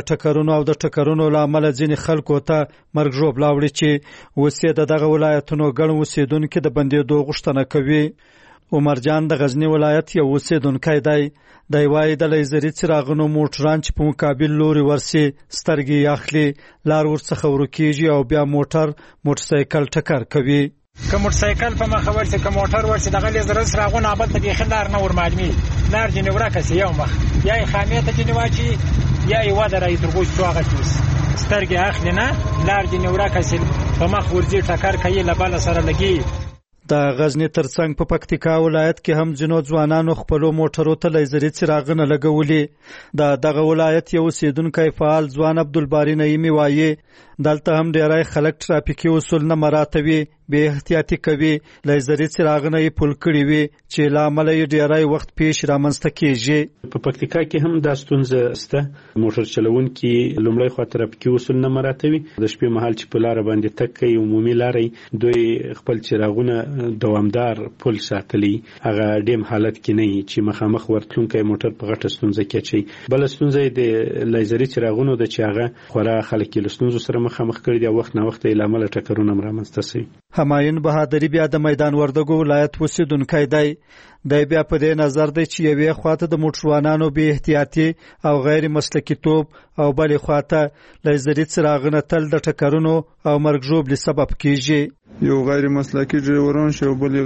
ټکرونو لامل ځینې خلکو ته مرګ ژوبلا وړي چې وسې دغه ولایتونو ګڼ اوسیدونکو د بندېدو غوښتنه کوي. عمر جان د غزنی ولایت یو اوسیدونکی دی. د وای د لایزري څراغونو موټران چې په مقابل لوري ورسي سترګې اخلي لار ورڅخه ورکیږي او بیا موټرسایکل ټکر کوي. که موټرسایکل په مخه ورسي که موټر ورسي دغه لیزر څراغونه بل ته بیخي لار نه ورمعلومي لار جنې ورکه سي یو مخ یا یې خامې ته جنې واچي یا یې ودرایي تر غوږ څو هغه تیوس سترګې اخلي نه لار جنې ورکه سي په مخ ورځي ټکر کوي له بله سره لګي. د غزنی ترڅنګ په پکتیکا ولایت کې هم ځینو ځوانانو خپل موټرو ته لایزري څراغونه لګولي. دغه ولایت یو اوسیدونکی فعال ځوان عبدالباری نعیمي وایي دلته هم ډیری خلک ټرافیکي اصول نه مراعاتوي بې احتیاطي کوي لایزري څراغونه یې پل کړي وي چې له امله یې ډیری وخت پیښې رامنځته کیږي. په پکتیکا کې هم دا ستونزه شته. موټر چلونکي لومړی خوا ټرافیکي اصول نه مراعاتوي د شپې مهال چې په لاره باندې تګ کوي عمومي لارې دوی خپل څراغونه دوامدار پل ساتلی هغه ډیم حالت کې نه چې مخامخ ورتلونکي موټر په غټه ستونزه کې چي. بل ستونزه د لایزري څراغونو د چې هغه خورا خلک له ستونزو سره مخامخ کړي دي وخت نه وخت یې لامل ټکرونه رامنځته شي. همایون بهادری بیا د میدان وردګو ولایت اوسیدونکی دی. د بیا په دې نظر دی چې یوې خواته د موټروانانو بې احتیاطي او غیر مسلکیتوب او بلې خواته لایزري څراغونه تل د ټکرونو او مرګ ژوبلې سبب کیږي. یو غیر مسلکي ډریوران شي او بل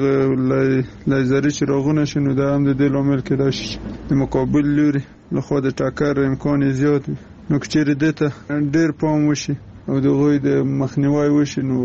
لایزري څراغونه شي نو دا هم د دې لامل کېدای شي د مقابل لوري لخوا د ټکر امکان زیات وي. نو که چیرې دې ته ډېر پام وشي او د هغوی د مخنیوی وشي نو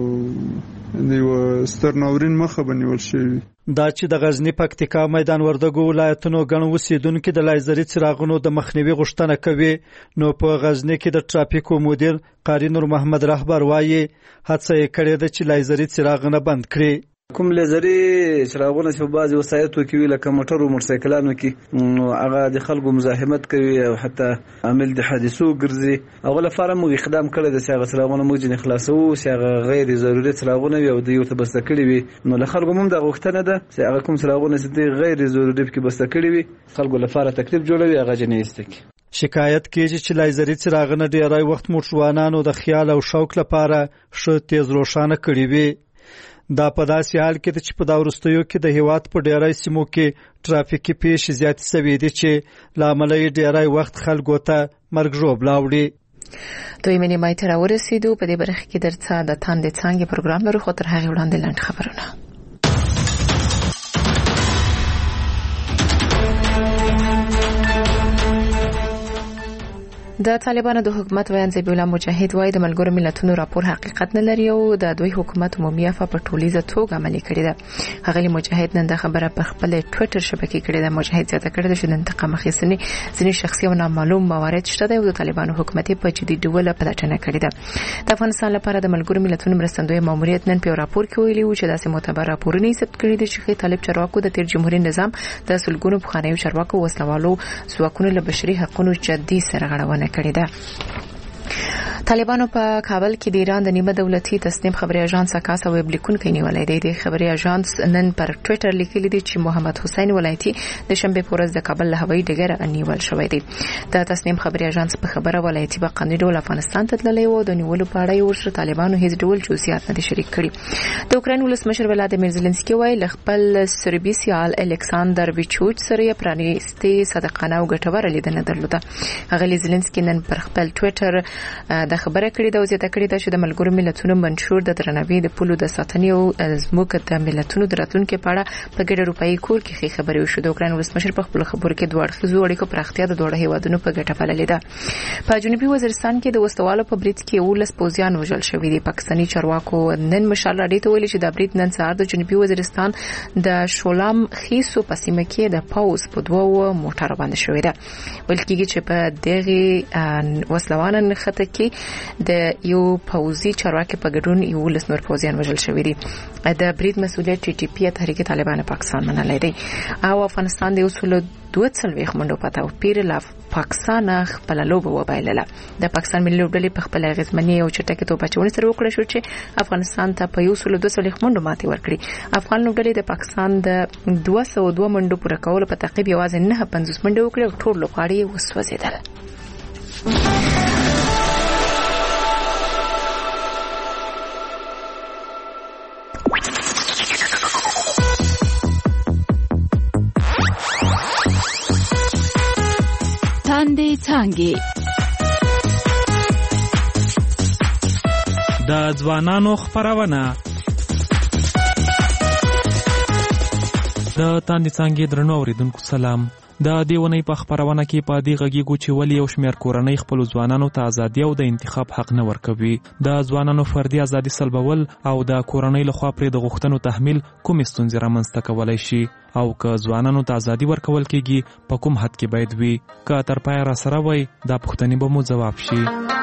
د یوه ستر ناورین مخه به نیول شوي. دا چې د غزنی پکتیکا میدان وردګو ولایتونو ګڼ اوسیدونکي د لایزري څراغونو د مخنیوي غوښتنه کوي نو په غزنی کې د ټرافیکو مدیر قاری نور محمد رهبر وایي هڅه یې کړې ده چې لایزري څراغونه بند کړي. کوم لیزري چراغونه چې په بعضي وسایطو کې وي لکه موټر او موټرسایکلانو کې نو هغه د خلکو مزاحمت کوي او حتی عامل د حادثو ګرځي. هغه لپاره موږ اقدام کړی دی چې هغه چراغونه موږ ځینې خلاصوو چې هغه غیر ضروري چراغونه وي او دوی ورته بسته کړي وي. نو له خلکو هم دا غوښتنه ده چې هغه کوم چراغونه چې دوی غیر ضروري پکې بسته کړي وي خلکو لپاره تکلیف جوړوي هغه ځینې ایسته کړي. شکایت کیږي چې لیزري څراغونه ډیری وخت موټروانانو د خیال او شوق لپاره ښه تیز روښانه کړي وي. دا په داسې حال کې چې په دا وروستیو کې د هیواد په ډیری سیمو کې ټرافیکي پیښې زیاتې شوې دي چې له امله یې ډیری وخت خلکو ته مرګ ژوبله وړي. دوی منی مای تر ورسېدو په دې برخه کې درڅه د تاندې څانګې پروګرام لرو خو تر هغه وړاندې لنډ خبرونه. د طالبانو د حکومت ویان ذبیح الله مجاهد وايي د ملګرو ملتونو راپور حقیقت نه لري او د دوی حکومت عمومي افا په ټولیزه توګه عملي کړی ده. هغه مجاهد نن د خبره په خپل ټوئیټر شبکې کړی ده. مجاهد زیاته کړی ده چې د انتقام اخیستنې ځینې شخصي او نامعلوم موارد شته او د طالبانو حکومت په جدي ډول پلټنه کړې ده. د افغانستان لپاره د ملګرو ملتونو مرستندوی ماموریت نن په راپور کې ویلي و چې داسې معتبر راپورونه ثبت کړي دي چې طالب چارواکو د تیر جمهوریت نظام د سلګونو پخوانیو چارواکو وسلوالو ځواکونو له بشري حقوقو جدي سرغړونه کړې ده. طالبانو په کابل کې د ایران د نیمه دولتي تسنیم خبري اژانس کاسا ویب لیکونکي نیولای دی. د خبري اژانس نن پر ټوئیټر لیکلی دی چې محمد حسین ولایتي د شنبه په ورځ د کابل له هوایي ډګر نیول شوی دی. د تسنیم خبري اژانس په خبره ولایتي په قانوني ډول افغانستان ته تللی و. د نیولو په اړه یې ورسره طالبانو هیڅ ډول جزئیات نه شریک کړي. د اوکراین ولسمشر ولادیمیر زيلنسکي وایي خپل سربي سیال الکساندر ویچوچ سره پرانیستي صادقانه او ګټوره لیدنه درلوده. هغه زيلنسکي نن پر خپل ټوئیټر د خبره کړې ده او زیاته کړې ده چې د ملګرو ملتونو منشور د درناوي د پولو د ساتنې او زموږ د ملتونو د راتلونکو په اړه په ګډه روپایي کور کې خبرې وشو. د اوکراین ولسمشر په خپل خبرو کې دوه اړخیزو اړیکو پراختیا د دوه هیوادونو په ګټه بللې ده. په جنوبي وزیرستان کې د وسوالو په برید کې 19 پوځیان وژل شوي دي. پاکستاني چارواکو نن مشال راډیو ته ویلي چې د برید نن سهار د جنوبي وزیرستان د شولام خیسو په سیمه کې د پاوز په دوه موټر باندې شوې ده. ول کېږي چې په دغه وسلوان خطه کې د یو پوځي چارواکي په ګډون 19 نور پوځیان وژل شوي دي. د برید مسؤلیت ټي ټي پی تحریک طالبان پاکستان منلای دی او افغانستان د اصول 2 منډو پتا او پیر لا پاکستان خپل لوبه وبایلله. د پاکستان ملي لوبډلې په خپل غزمنی او چټکه توپ اچونې سره وکړه شو چې افغانستان ته په 2 منډو ماتې ورکړي. افغان لوبډلې د پاکستان د 202 منډو پوره کولو په تعقیب یوازې 950 منډه وکړه او ټول لوبغاړي وسوځیدل. تاندې څانګې د ځوانانو خبرونه د تاندې څانګې درنو اوریدونکو سلام. د دیونی په خبرونه کې په دې غږیږو چې ولې یو شمېر کورنۍ خپل ځوانانو ته ازادي او د انتخاب حق نه ورکوي. د ځوانانو فردي ازادي سلبول او د کورنۍ لخوا پرې د غوښتنو تحمیل کوم ستونزې رامنځته کولای شي او که ځوانانو ته ازادي ورکول کېږي په کوم حد کې باید وي. که تر پایه را سره وای دا پوښتنې به مو ځواب شي.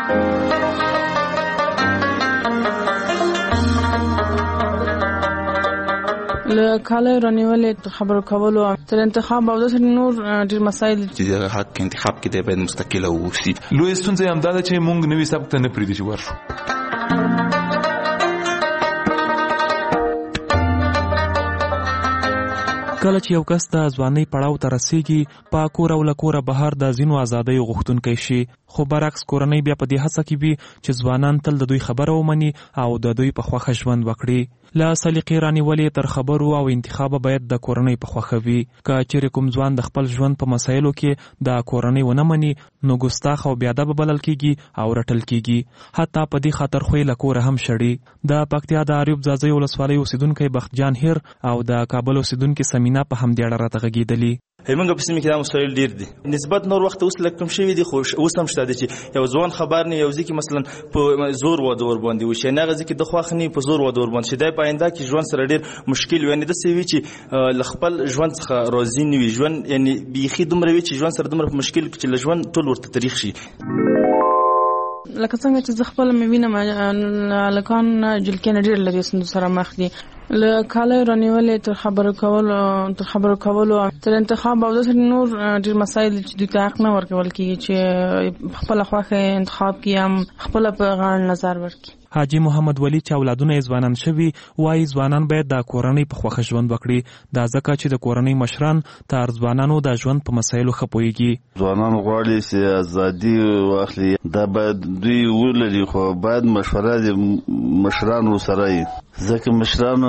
له کاله رانیولې خبرو کولو تر انتخاب او د نور ډیر مسایل چې حق انتخاب کې د باید مستقله وسی. لوی ستونزه هم دا ده چې مونږ نوې سبق ته نه پریږدي چې ورشو. کله چې یو کس د ځوانۍ پړاو ته رسیږي په کور او له کوره بهر د ځینو ازادۍ غوښتونکی شي، خو برعکس کورنۍ بیا په دې هڅه کې وي چې ځوانان تل د دوی خبره ومني او د دوی په خوښه ژوند وکړي. له سلیقې رانیولې تر خبرو او انتخاب باید د کورنۍ په خوښه وي. که چیرې کوم ځوان د خپل ژوند په مسایلو کې د کورنۍ ونه مني نو ګستاخ او بیادبه بلل کیږي او رټل کیږي. حتی په دې خاطر خو له کوره هم شړي. د پکتیا د اریوب ځاځي ولسوالۍ اوسیدونکي بختجان هیر او د کابل اوسیدونکي سمینا په هم ډېر راته غږیدلی. همغه په سیمه کې د مسایل ډیر دي نسبت نور وخت اوس لکه کم شوی دي، خو اوس هم شته چې یو ځوان خبر نه یو ځکه مثلا په زور و دور باندې وشي نه غزي کې د خوخنی په زور و دور باندې شي د پاینده کې ژوند سره ډیر مشکل وي. نه د سوي چې لخپل ژوند څخه راضي نه وي، ژوند یعنی بيخي دومره وي چې ژوند سره دومره مشکل چې ژوند ټول ورته تاریخ شي. لکه څنګه چې زه خپل مې وینم هلکان جلکې نه ډېر له دې ستونزو سره مخ دي، له کالیو رانیولې تر خبرو کولو تر انتخاب او داسې نور ډېر مسایل چې دوی ته حق نه ورکول کېږي چې خپله خوښه انتخاب کړي هم خپله په غاړه نظر ورکړي. حاجی محمد ولی چې اولادونه یې ځوانان شوي وایي ځوانان باید د کورنۍ په خوښه ژوند وکړي، دا ځکه چې د کورنۍ مشران تر ځوانانو د ژوند په مسایلو ښه پوهېږي. ځوانان غواړي چې ازادي واخلي، دا باید دوی ولري، خو باید مشوره د مشرانو سره وي، ځکه مشرانو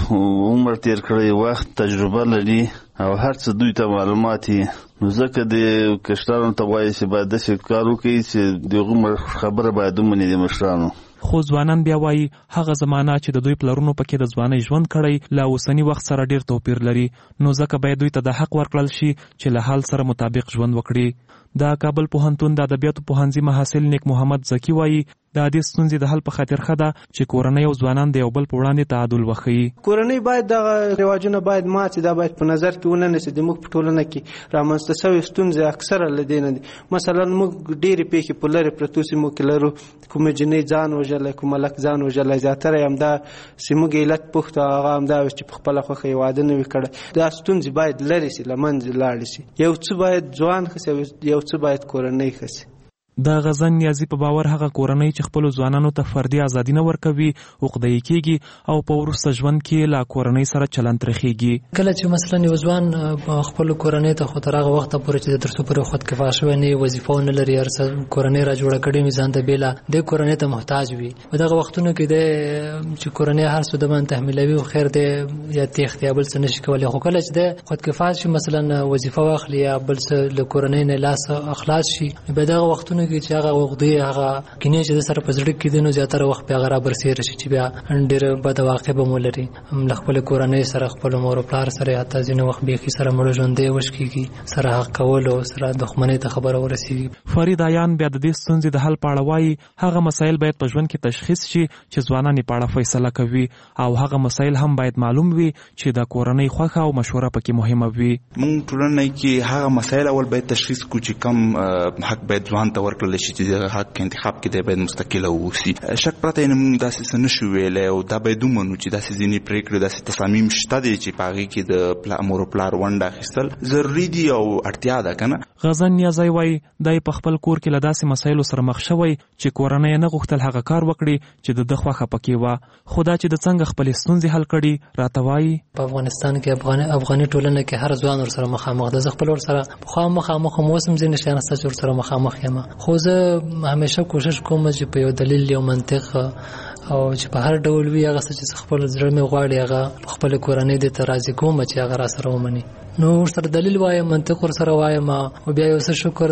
عمر تیر کړی، وخت تجربه لري او هر څه دوی ته معلومات وي، نو ځکه د کشرانو ته وایي چې باید داسې کار وکړي چې دغه خبره باید ومني د مشرانو. خو ځوانان بیا وایي هغه زمانه چې د دوی پلرونو پکې د ځوانۍ ژوند کړی له اوسني وخت سره ډیر توپیر لري، نو ځکه باید دوی ته د حق ورکړل شي چې له حال سره مطابق ژوند وکړي. د کابل پوهنتون د ادبیاتو پوهنځي محصل نیک محمد زکی وایي د دې ستونزې د حل په خاطر ښه ده چې کورنۍ او ځوانان د یو بل په وړاندې تعادل وښیي. کورنۍ باید دغه رواجونه باید مات شي، دا باید په نظر کې ونه نیسي. زموږ په ټولنه کې رامنځته شوې ستونزې اکثره له دې نه دي. مثلا موږ ډېرې پیښې په لرې پرتو سیمو کې لرو، کومه جنۍ ځان وژلی، کوم هلک ځان وژلی، زیاتره یې همدا زموږ علت پوښت هغه همدا وي چې په خپله خوښه یې واده نه وي کړی. دا ستونزې باید لرې سي، له منځه لاړې سي. یو څه باید ځوان ښه سي، یو څه باید کورنۍ ښه سي. د غزن نیازي په باور هغه کورنۍ چې خپل ځوانانو ته فردي ازادي نه ورکوي عقده‌ای کېږي او په وروسته ژوند کې له کورنۍ سره چلند ترخیږي. کله چې مثلا یو ځوان خپل کورنۍ ته خو تر هغه وخته پورې چې تر څو پورې خود کفا شوی نه، وظیفه نه لري، هر څه کورنۍ را جوړه کړې وي، ځان ته بیله د کورنۍ ته محتاج وي، په دغه وختونو کې د چې کورنۍ هر څه د باندې تحمیلوي او خیر دی یا تېښتې یا بل څه نشي کولی. خو کله چې د خود کفا شي، مثلا وظیفه واخلي یا بل څه له کورنۍ نه لاس اخلاص شي، په دغه وختونو کې چې هغه هغه کینې چې د سره په زړه کې دي، نو زیاتره وخت بیا هغه برسېره شي چې بیا ډېره بده واقع به مو لري، له خپلې کورنۍ سره، خپلو مور او پلار سره، حتی ځینې وخت بیخي سره مړه ژوندی وشکېږي، سره حق کولو سره دښمنۍ ته خبره ورسېږي. فرید عیان بیا د دې ستونزې د حل په اړه وایي هغه مسایل باید په ژوند کې تشخیص شي چې ځوانان یې په اړه فیصله کوي، او هغه مسایل هم باید معلوم وي چې د کورنۍ خوښه او مشوره پکې مهمه وي. موږ ټولنه کې هغه مسایل اول باید تشخیص کړو چې کم حق باید ځوان ته ورکړل شي چې حق انتخاب کې دی باید مستقل اوسي. شک پرته نه موږ داسې څه نشو ویلی، او دا باید ومنو چې داسې ځینې پرېکړې، داسې تصامیم شته دي چې په هغې کې د مور او پلار ونډه اخیستل ضروري دي او اړتیا ده که نه. غزن نیازی وایي دی په خپل کور کې له داسې مسایلو سره مخ شوی چې کورنۍ نه غوښتل هغه کار وکړي چې د ده خوښه پکې وه، خو دا چې د څنګه خپلې ستونزې حل کړي راته وایي. په افغانستان کې افغاني ټولنه کې هر ځوان ورسره مخامخ ده. زه خپل ورسره پخوا مخامخ هم اوس هم ځینې شیان شته چې ورسره مخامخ یم، خو زه همیشه کوشش کوم چې په یو دلیل، یو منطق او چې په هر ډول وي هغه څه چې خپل زړه مې غواړي هغه خپل کورنۍ دې ته راضي کوم چې هغه را سره ومني. نو ورسره دلیل وایم، منطق ورسره وایم، او بیا یو څه شکر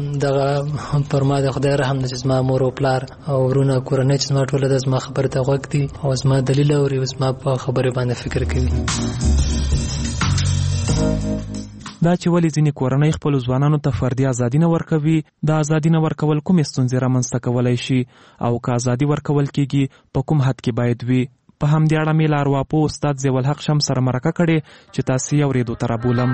دغه پر ما د خدای رحم دی چې زما مور او پلار او ورونه کورنۍ چې زما ټوله د زما خبرې ته غوږ دي او زما دلیل اوري او زما په خبرې باندې فکر کوي. دا چې ولې ځینې کورنۍ خپلو ځوانانو ته فردي ازادي نه ورکوي، دا ازادي نه ورکول کومې ستونزې رامنځته کولی شي، او که ازادي ورکول کېږي په کوم حد کې باید وي. په همدې اړه مې له ارواپوه استاد ضیاءالحق شمس سره مرکه کړې چې تاسې یې اورېدو ته رابولم.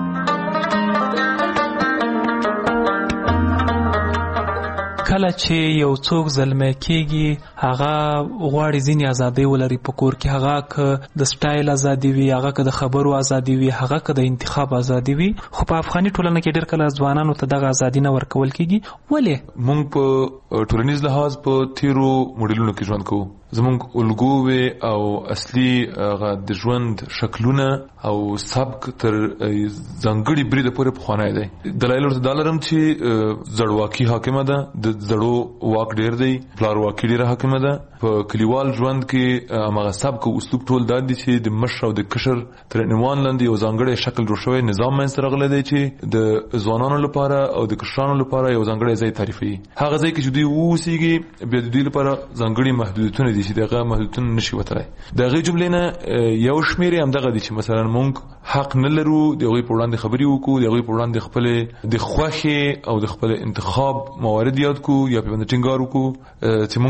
کله چې یو څوک زلمی کېږي هغه غواړي ځینې ازادۍ ولري په کور کې، هغه که د سټایل ازادي وي، هغه که د خبرو ازادي وي، هغه که د انتخاب ازادي وي. خو په افغاني ټولنه کې ډېر کله ځوانانو ته دغه ازادي نه ورکول کېږي. ولې؟ موږ په ټولنیز لحاظ په تیرو موډلونو کې ژوند کوو. زمونږ الګووې او اصلي د ژوند شکلونه او سبک تر ځانګړي بریده پورې پخوانی دی. دلایل ورته دا لرم چې زړواکي حاکمه ده، د زړو واک ډېر دی، پلارواکي ډېره حاکمه ده. په کلیوال ژوند کې هماغه سبک او اسلوب ټول دا دي چې د مشر او د کشر تر عنوان لاندې یو ځانګړی شکل جوړ شوی نظام منځته راغلی دی چې د ځوانانو لپاره او د کشرانو لپاره یو ځانګړی ځای تعریفوي. هغه ځای کې چې دوی واوسېږي بیا د دوی لپاره ځانګړي محدودیتونه دي چې دغه محدودیتونه نشي وتلی. د هغې جملې نه یو شمېر یې همدغه دي چې مثلا موږ حق نه لرو د هغوی په وړاندې خبرې وکړو، د هغوی په وړاندې خپلې د خوښې او د خپل انتخاب موارد یاد کړو یا پرې باندې ټینګار وکړو چې موږ یې نن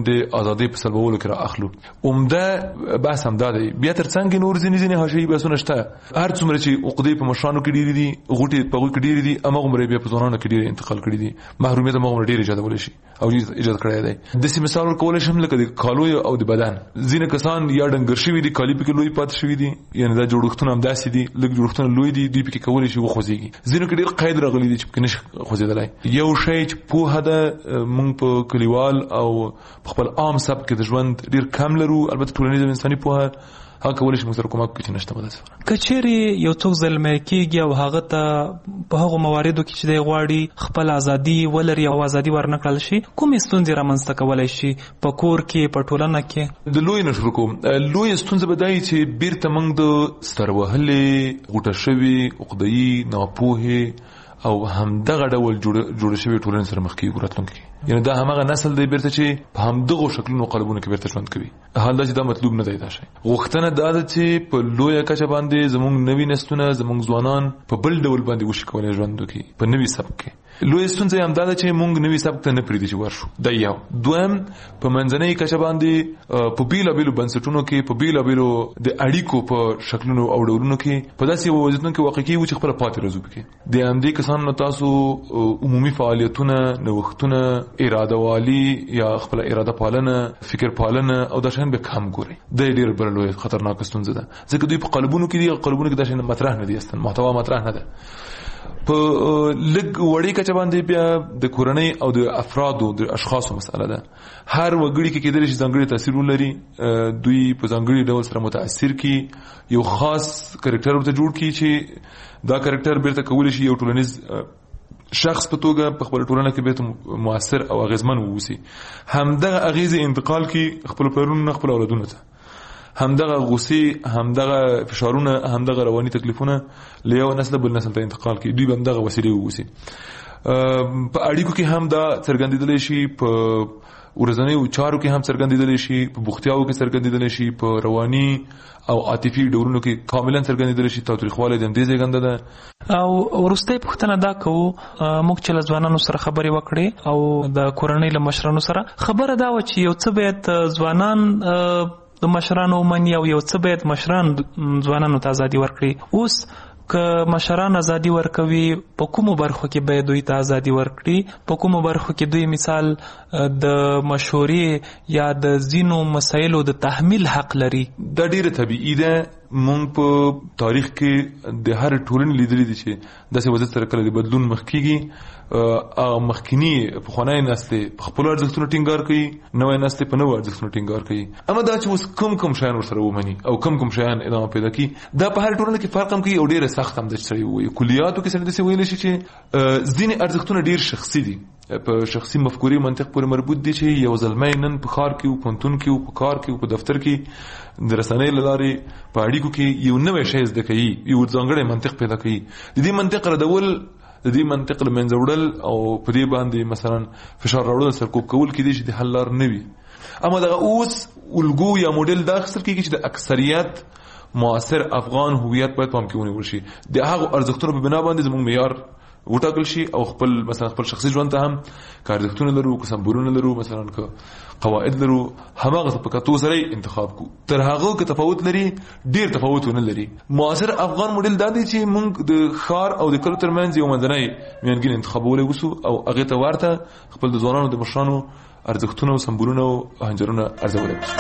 ژوند ازادي په سلبولو کې را اخلو. عمده بحث هم دا دی. بیا ترڅنګ نور ځینې حاشیې بحثونه شته. هر څومره چې عقدې په مشرانو کې ډېرې دي، غوټې په هغوی کې ډېرې دي، هماغومره بیا په ځوانانو کې ډېرې انتقال کړي دي. محرومیت هماغومره ډېر ایجادولی شي او ایجاد کړی دی. داسې مثال ورکولی شم لکه د کالو او د بدن. ځینې کسان یا ډنګر شوي دي، کالي پکې لوی پاتې شوي دي، یعنې دا جوړښتونه همداسې دي، لږ جوړښتونه لوی دي، دوی پکې کولی شي وخوځېږي. ځینو کې ډېر قید راغلی دی چې پکې نشي خوځېدلی. یو شی چې پوهه ده، موږ په کلیوال او په خپل عام سبک کې د ژوند ډېر کم لرو. البته ټولنیز او انساني پوهه هغه کولی شي موږ سره کومک وکړي چې نشته به داسې. که چیرې یو څوک زلمی کېږي او هغه ته په هغو مواردو کې چې دی غواړي خپل ازادي ولري او ازادي ورنه کړل شي، کومې ستونزې رامنځته کولی شي په کور کې، په ټولنه کې؟ د لوی نه شروع کوم. لویه ستونزه به دا وي چې بیرته موږ د ستروهلې، غوټه شوې، عقده‌يي، ناپوهې او همدغه ډول جوړ شوی ټولنې سره مخ کېږو راتلونکي. یعنی دا همغه نسل دی بیرته چې په همدغو شکلونو قالبونو کې بیرته ژوند کوي. حال دا چې دا مطلوب نه دی. دا شی غوښتنه دا ده چې په لویه کچه باندې زموږ نوي نسلونه، زموږ ځوانان په بل ډول باندې وشي کولی ژوند وکړي په نوي سبک کې. لویه ستونزه یې همدا ده چې موږ نوي سبک ته نه پرېږدي چې ورشو. دا یو. دویم، په منځنۍ کچه باندې په بیلابیلو بنسټونو کې، په بیلابیلو د اړیکو په شکلونو او ډولونو کې په داسې وضعیتونو کې واقع کېږو چې خپله پاتې راځو پکې. د همدې کسانو نه تاسو عمومي فعالیتونه، نوښتونه، اراده والي یا خپل اراده پالنه، فکر پالنه او دا شان به کم ګوري. دا ډېر بل لوی خطرناک ستونزه ده، ځکه دوی په قالبونو کې دي، قالبونو کې دا شان مطرح نه دي، اصلا محتوا مطرح نه ده. په لږ وړي کچه باندې بیا د کورنۍ او د افرادو، د اشخاصو مسأله ده. هر وګړي کې کېدلی شي ځانګړی تاثیر ولري، دوی په ځانګړي ډول سره متاثر کی، یو خاص کرکټر ورته جوړ کی چې دا کرکټر بیرته کولی شي یو ټولنیز شخص په توګه په خپل ټولنه کې به موثر او اغیزمن ووسی. همدغه اغیزه انتقال کی خپل پرونو، خپل اولادونو ته. همدغه غصې، همدغه فشارونه، همدغه رواني تکلیفونه له یو نسل بل نسل ته انتقال کی. دوی به همدغه وسیلې ووسی. په اړیکو کې هم دا څرګندېدلی شي، په ورځنیو چارو کې هم څرګندېدلی شي، په بوختیاوو کې څرګندېدلی شي، په رواني او عاطفي ډولونو کې کاملا څرګندېدلی شي. تاوتریخوالی د همدې زېږنده ده. او وروستۍ پوښتنه دا کوو، موږ چې له ځوانانو سره خبرې وکړې او د کورنۍ له مشرانو سره، خبره دا وه چې یو څه باید ځوانان د مشرانو ومني او یو څه باید مشران ځوانانو ته ازادي ورکړي. اوس که مشران ازادي ورکوي، په کومو برخو کې باید دوی ته ازادي ورکړي؟ په کومو برخو کې دوی مثال د مشورې یا د ځینو مسایلو د تحمیل حق لري؟ دا ډیره طبیعي ده. مونږ په تاریخ کې د هر ټولنې لیدلې دي چې داسې وضعیت سره کله د بدلون مخ کېږي. مخکینی پخوانی نسل په خپل ارزښتونو ټینګار کوي، نوی نسل په نوو ارزښتونو ټینګار کوي. اما دا چې اوس کوم شیان ورسره ومني او کوم شیان ادامه پیدا کوي، دا په هر ټولنه کې فرق هم کوي او ډیره سخت هم ده. چې وایي کلیاتو کې سره داسې ویلی شي چې ځینې ارزښتونه ډیر شخصي دي، په شخصي مفکورې منطق پورې مربوط دي چې یو زلمی نن په ښار کې او پوهنتون کې او په کار کې او په دفتر کې د رسنۍ له لارې په اړیکو کې یو نوی شی زده کوي، یو ځانګړی منطق پیدا کوي. د دې منطق ردول، د دې منطق له منځه وړل او په دې باندې مثلا فشار راوړل، سرکوب کول کېدای شي د حل لار نه وي. اما دغه اوس الګو یا موډل دا اخیستل کېږي چې د اکثریت معاصر افغان هویت باید پام کې ونیول شي. د هغو ارزښتونو په بنا باندې زموږ معیار وټاکل شي او مثلا خپل شخصي ژوند ته هم که ارزښتونه لرو، که سمبولونه لرو، مثلا که قواعد لرو، هماغه په کتو سره انتخاب کو. تر هغه که تفاوت لري، ډیر تفاوت ونه لري. معاصر افغان موډل دا دی چې موږ د ښار او د کلو ترمنځ یو منځنی میانګین انتخابولی وسو او هغې ته ورته خپل د ځوانانو د مشرانو ارزښتونه او سمبولونه او هنجرونه ارزولی وسو.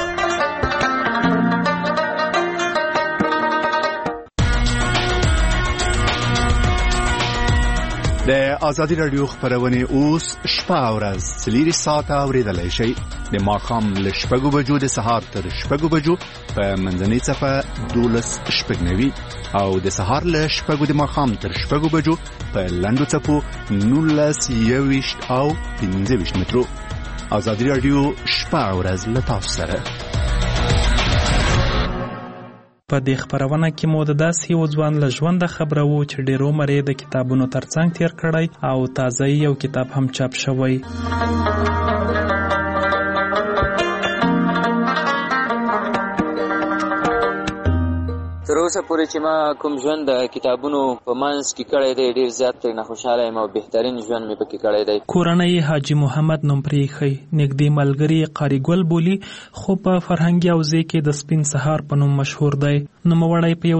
د ازادي رادیو خبرونه اوس شپه او ورځ 4 ساعته اوریدلای شئ. د ماښام له 6 بجو د سهار تر 6 بجو په منځنۍ صفه 12:90 او د سهار له 6 د ماښام تر 6 بجو په لنډو صفو 19:20 او 15 مترو. ازادي رادیو شپه او ورځ له تاسو سره. په دې خبرونه کې مو د داسې یو ځوان له ژونده خبره وو چې ډېر عمر یې د کتابونو ترڅنګ تیر کړی او تازه یو کتاب هم چاپ شوی. تر اوسه پورې چې ما کوم ژوند د کتابونو په منځ کې کړی دی ډېر زیات ترې خوشاله یم او بهترین ژوند مې پکې کړی دی. کورنۍ حاجي محمد نوم پرېښی، نږدې ملګري قاري ګل بولي، خو په فرهنګي حوزې کې د سپین سهار په نوم مشهور دی. نوموړی په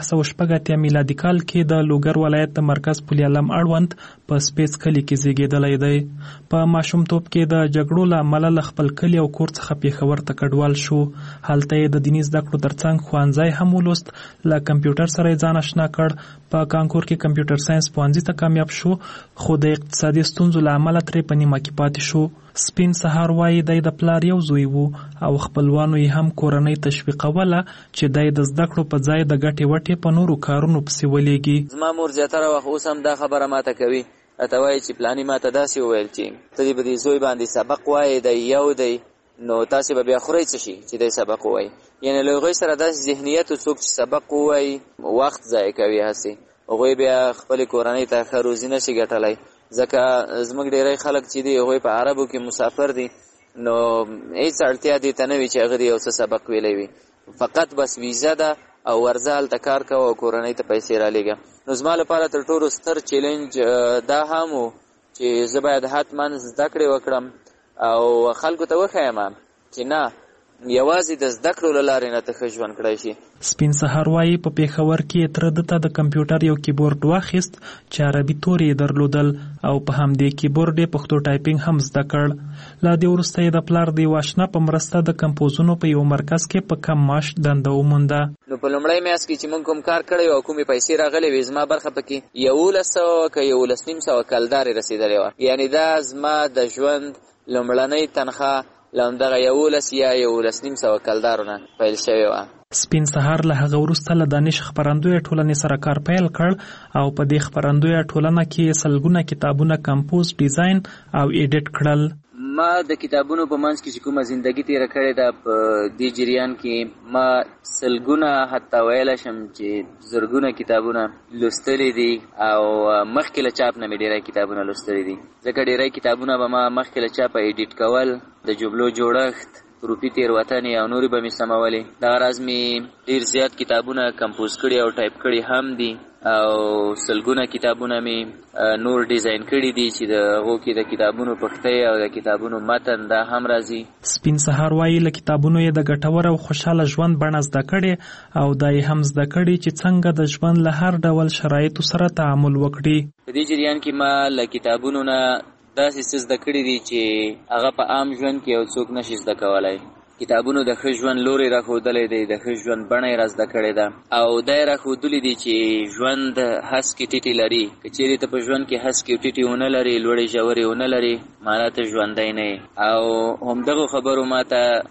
1986 میلادي کال کې د لوګر ولایت د مرکز پل علم اړوند په سپیڅ کلي کې زیږېدلی دی. په ماشومتوب کې د جګړو له امله له خپل کلي او کور څخه پېښور ته کډوال شو. هلته یې د دیني زده کړو ترڅنګ ښوونځی هم ولوست. له کمپیوټر سره یې ځان اشنا کړ. په کانکور کې کمپیوټر ساینس پوهنځي ته کامیاب شو، خو د اقتصادي ستونزو له امله ترې په نیمه کې پاتې شو. سپین سهار وایي دی د پلار یو زوی و او خپلوانو یې هم کورنۍ تشویقوله چې دی د زده کړو په ځای د ګټې وټې په نورو کارونو پسې ولېږي. زما مور زیاتره وخت اوس هم دا خبره ماته کوي، راته وایي چې پلاني ماته داسې وویل چې ته دې به دې زوی باندې سبق وایې دی یو دی نو تاسې به بیا خورئ څه شي چې دی سبق ووایي. یعنې له هغوی سره داسې ذهنیت و څوک چې سبق ووایي وخت ضایع کوي، هسې هغوی بیا خپلې کورنۍ ته ښه روزي نه شي ګټلی. ځکه زموږ ډېری خلک چې دي هغوی په عربو کې مسافر دي، نو هیڅ اړتیا دې ته نه وي چې هغه دې یو څه سبق ویلی وي، فقط بس ویزه ده او ورځه هلته کار کوه او کورنۍ ته پیسې رالیږه. نو زما لپاره تر ټولو ستر چیلنج دا هم و چې زه باید حتما زده کړې وکړم او خلکو ته وښیم چې نه یوازې د زده کړو له لارې نه ته ښه ژوند کړی شي. سپین سهار وایي په پېښور کې تره ده ته د کمپیوټر یو کیبورډ واخیست چې عربي تورې یې درلودل او په همدې کیبورډ یې پښتو ټایپینګ هم زده کړ. له دې وروسته یې د پلار د یو اشنا په مرسته د کمپوزونو په یو مرکز کې په کم معاش دنده ومونده. نو په لومړی میاشت کې چې موږ کوم کار کړی او کومې پیسې راغلې وې زما برخه پکې 1100 که 11,500 کلدارې رسېدلې وه. یعنې دا زما د ژوند لومړنۍ تنخواه له همدغه 11 یا 11,500 کلدارو نه پیل شوې وه. سپین سهار له هغه وروسته له دانش خپرندویه ټولنې سره کار پیل کړ او په دې خپرندویه ټولنه کې سلګونه کتابونه کمپوز، ډیزاین او ایډیټ کړل. ما د کتابونو په منځ کې چې کومه زندگی تیره کړې ده په دې جریان کې ما سلګونه حتی ویلی شم چې زرګونه کتابونه لوستلی دي او مخکې له چاپ نه مې ډېری کتابونه لوستلی دي، ځکه ډېری کتابونه به ما مخکې له چاپه ایډیټ کول، د جملو جوړښت، حروفي تېروتنې او نورې به مې سمولې. دغه راز مې ډېر زیات کتابونه کمپوز کړي او ټایپ کړي هم دي او سلګونه کتابونه مې نور ډیزاین کړي دي چې د هغو کې د کتابونو پښتۍ او د کتابونو متن دا هم راځي. سپین سهار وایي له کتابونو یې د ګټور او خوشحاله ژوند بڼه زده کړې او دا یې هم زده کړي چې څنګه د ژوند له هر ډول شرایطو سره تعامل وکړي. په دې جریان کې ما له کتابونو نه داسې څه زده کړي دي چې هغه په عام ژوند کې یو څوک نشي زده کولی. کتابونو د ښه ژوند لوری راښودلی دی، د ښه ژوند بڼه یې را زده کړې ده او دا یې راښودلي دي چې ژوند هسکې ټیټې لري. که چیرې ته په ژوند کې هسکې ټیټې ونه لرې، لوړې ژورې ونه لرې، معنا ته ژوندی نه یې. او همدغو خبرو ما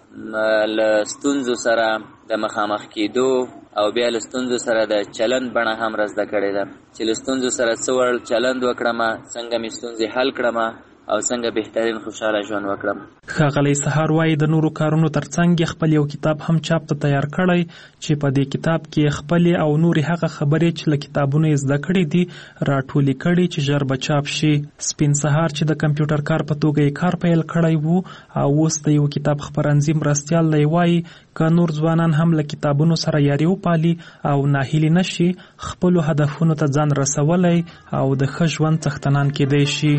ته له ستونزو سره د مخامخ کېدو او بیا له ستونزو سره د چلند بڼه هم را زده کړې ده چې له ستونزو سره څه ډول چلند وکړم، څنګه مې ستونزې حل کړم او څنګه بهترین خوشاله ژوند وکړم. ښاغلی سهار وایي د نورو کارونو ترڅنګ خپل یو کتاب هم چاپ ته تیار کړی چې په دې کتاب کې خپلې او نورې هغه خبرې چې له کتابونو یې زده کړې دي راټولې کړي چې ژر به چاپ شي. سپین سهار چې د کمپیوټر کار په توګه یې کار پیل کړی وو او اوس د یو کتاب خپرندوی مرستیال دی وایي که نور ځوانان هم له کتابونو سره یاري وپالي او ناهیلي نشي، خپلو هدفونو ته ځان رسولی او د ښه ژوند څښتنان کیدی شي.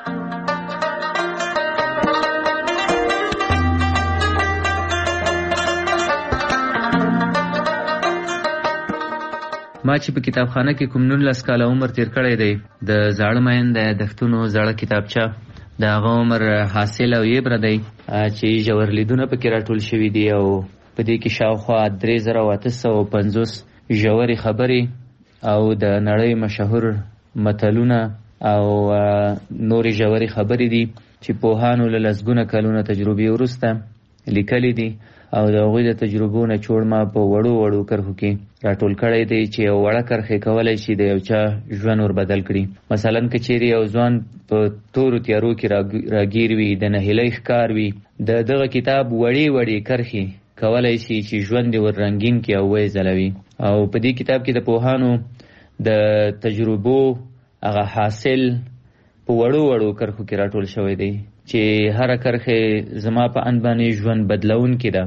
ما چې په کتابخانه کې کوم 19 کاله عمر تیر کړی دی، د زاړه مین د یادښتونو زړه کتابچه د هغه عمر حاصل او یبره دی چې ژور لیدونه پکې راټول شوي دي او په دې کې شاوخوا 3850 ژورې خبرې او د نړۍ مشهور متلونه او نورې ژورې خبرې دي چې پوهانو له لسګونه کلونه تجربې وروسته لیکلي دي او د هغوی د تجربو نه چوړ ما په وړو وړو کرښو کې راټول کړی دی چې یو وړه کرښې کولی شي د یو چا ژوند ور بدل کړي. مثلا که چیرې یو ځوان په تورو تیارو کې راګیر وي، د نهیلۍ ښکار وي، د دغه کتاب وړې وړې کرښې کولی شي چې ژوند یې ور رنګین کړي او ویې ځلوي. او په دې کتاب کې د پوهانو د تجربو هغه حاصل په وړو وړو کرښو کې راټول شوی دی چې هر کرښه زما په ان باندې ژوند بدلون کې ده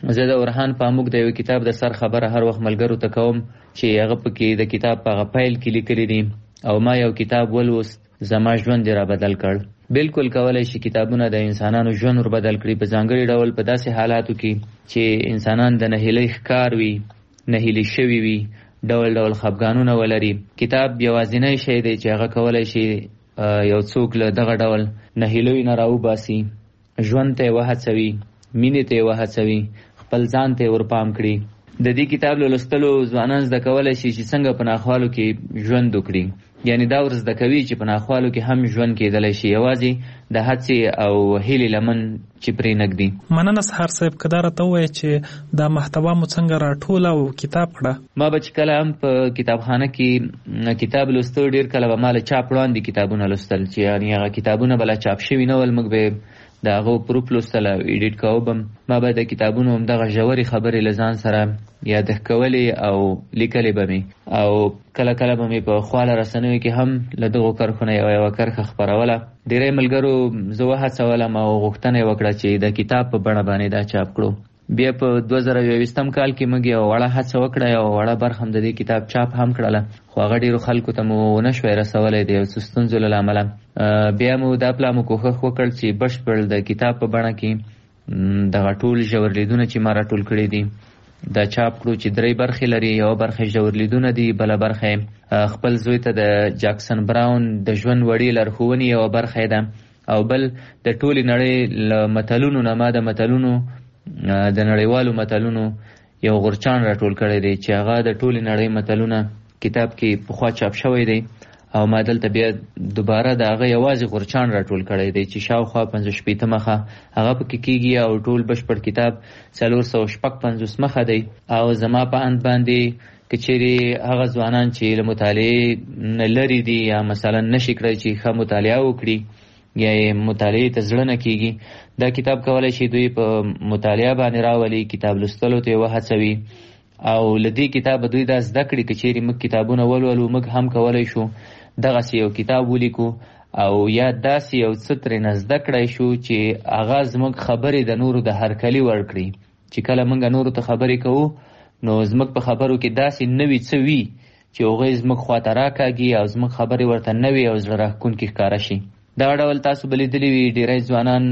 زه د ورهان پاموک د یو کتاب د سر خبره هر وخت ملګرو ته کوم چې هغه پکې د کتاب په پیل کې لیکلي دي او ما یو کتاب ولوست زما ژوند را بدل کړ. بالکل کولای شي کتابونه د انسانانو ژوند ور بدل کړي په ځانګړي ډول په داسې حالاتو کې چې انسانان د نهیلۍ ښکار وي، نهیلي شوي وي، ډول ډول خفګانونه ولري. کتاب یوازینی شی دی چې هغه کولای شي یو څوک له دغه ډول نهیلیو نه راوباسي، ژوند ته وهڅوي، مینې ته وهڅوي، خپل ځان ته ورپام کړي. د دې کتاب لوستلو ځوانان زده کولی شي چې څنګه په ناخوالو کې ژوند وکړي. یعنی دا ور زده کوي چې په ناخوالو کې هم ژوند کېدلی شي، یوازې د هڅې او هیلې لمن چې پرې نږدي. مننه سهار صاحب، که دا راته ووایې چې دا محتوا مو څنګه راټوله او کتاب کړه؟ ما به چې کله هم په کتابخانه کې کتاب لوستل، ډېر کله به ما له چاپ وړاندې کتابونه لوستل چې یعنې هغه کتابونه به لا چاپ شوي نه ول، موږ به د هغو پروف لوستل او ایډیټ کوو به ما به د کتابونو همدغه ژورې خبرې له ځان سره یادښت کولې او لیکلې به مې، او کله کله به مې په خواله رسنیو کې هم له دغو کرښو نه یوه کرښه خپروله. ډېری ملګرو زه وهڅولم او غوښتنه یې وکړه چې د کتاب په بڼه باندې دا چاپ کړو. بیا په 2021 کال کې موږ یو وړه هڅه وکړه، یو وړه برخه هم د دې کتاب چاپ هم کړله، خو هغه ډېرو خلکو ته مو ونه شوی رسولی د یو څه ستونزو له امله. بیا مو دا پلا مو کوښښ وکړ چې بشپړ د کتاب په بڼه کې دغه ټول ژورلیدونه چې ما راټول کړي دي دا چاپ کړو چې 3 برخې لري. یوه برخه ژورلیدونه دي، بله برخه خپل زوی ته د جاکسن براون د ژوند وړې لارښوونې یوه برخه ده، او بل د ټولې نړۍ له متلونو نه ما د متلونو د نړیوالو متلونو یو غورچان راټول کړی دی چې هغه د ټولې نړۍ متلونه کتاب کې پخوا چاپ شوی دی، او ما دلته بیا دوباره د هغه یوازې غورچان راټول کړی دی چې شاوخوا 50 مخه هغه پکې کېږي، او ټول بشپړ کتاب 456 مخه دی. او زما په اند باندې که چیرې هغه ځوانان چې له مطالعې نه لرې دي یا مثلا نشي کړی چې ښه مطالعه وکړي یا یې مطالعې ته زړه نه کېږي، دا کتاب کولی شي دوی په مطالعه باندې راولي، کتاب لوستلو ته یې وهڅوي، او له دې کتابه دوی دا زده کړي که چیرې موږ کتابونه ولولو موږ هم کولی شو دغسې یو کتاب ولیکو، او یا داسې یو څه ترېنه زده کړی شو چې هغه زموږ خبرې د نورو د هرکلي وړ کړي. چې کله موږ نورو ته خبرې کوو نو زموږ په خبرو کې داسې نوي څه وي چې هغوی زموږ خواته راکاږي او زموږ خبرې ورته نوې او زړه راښکونکې ښکاره شي. دا ډول تاسو به لیدلي وي ډېری ځوانان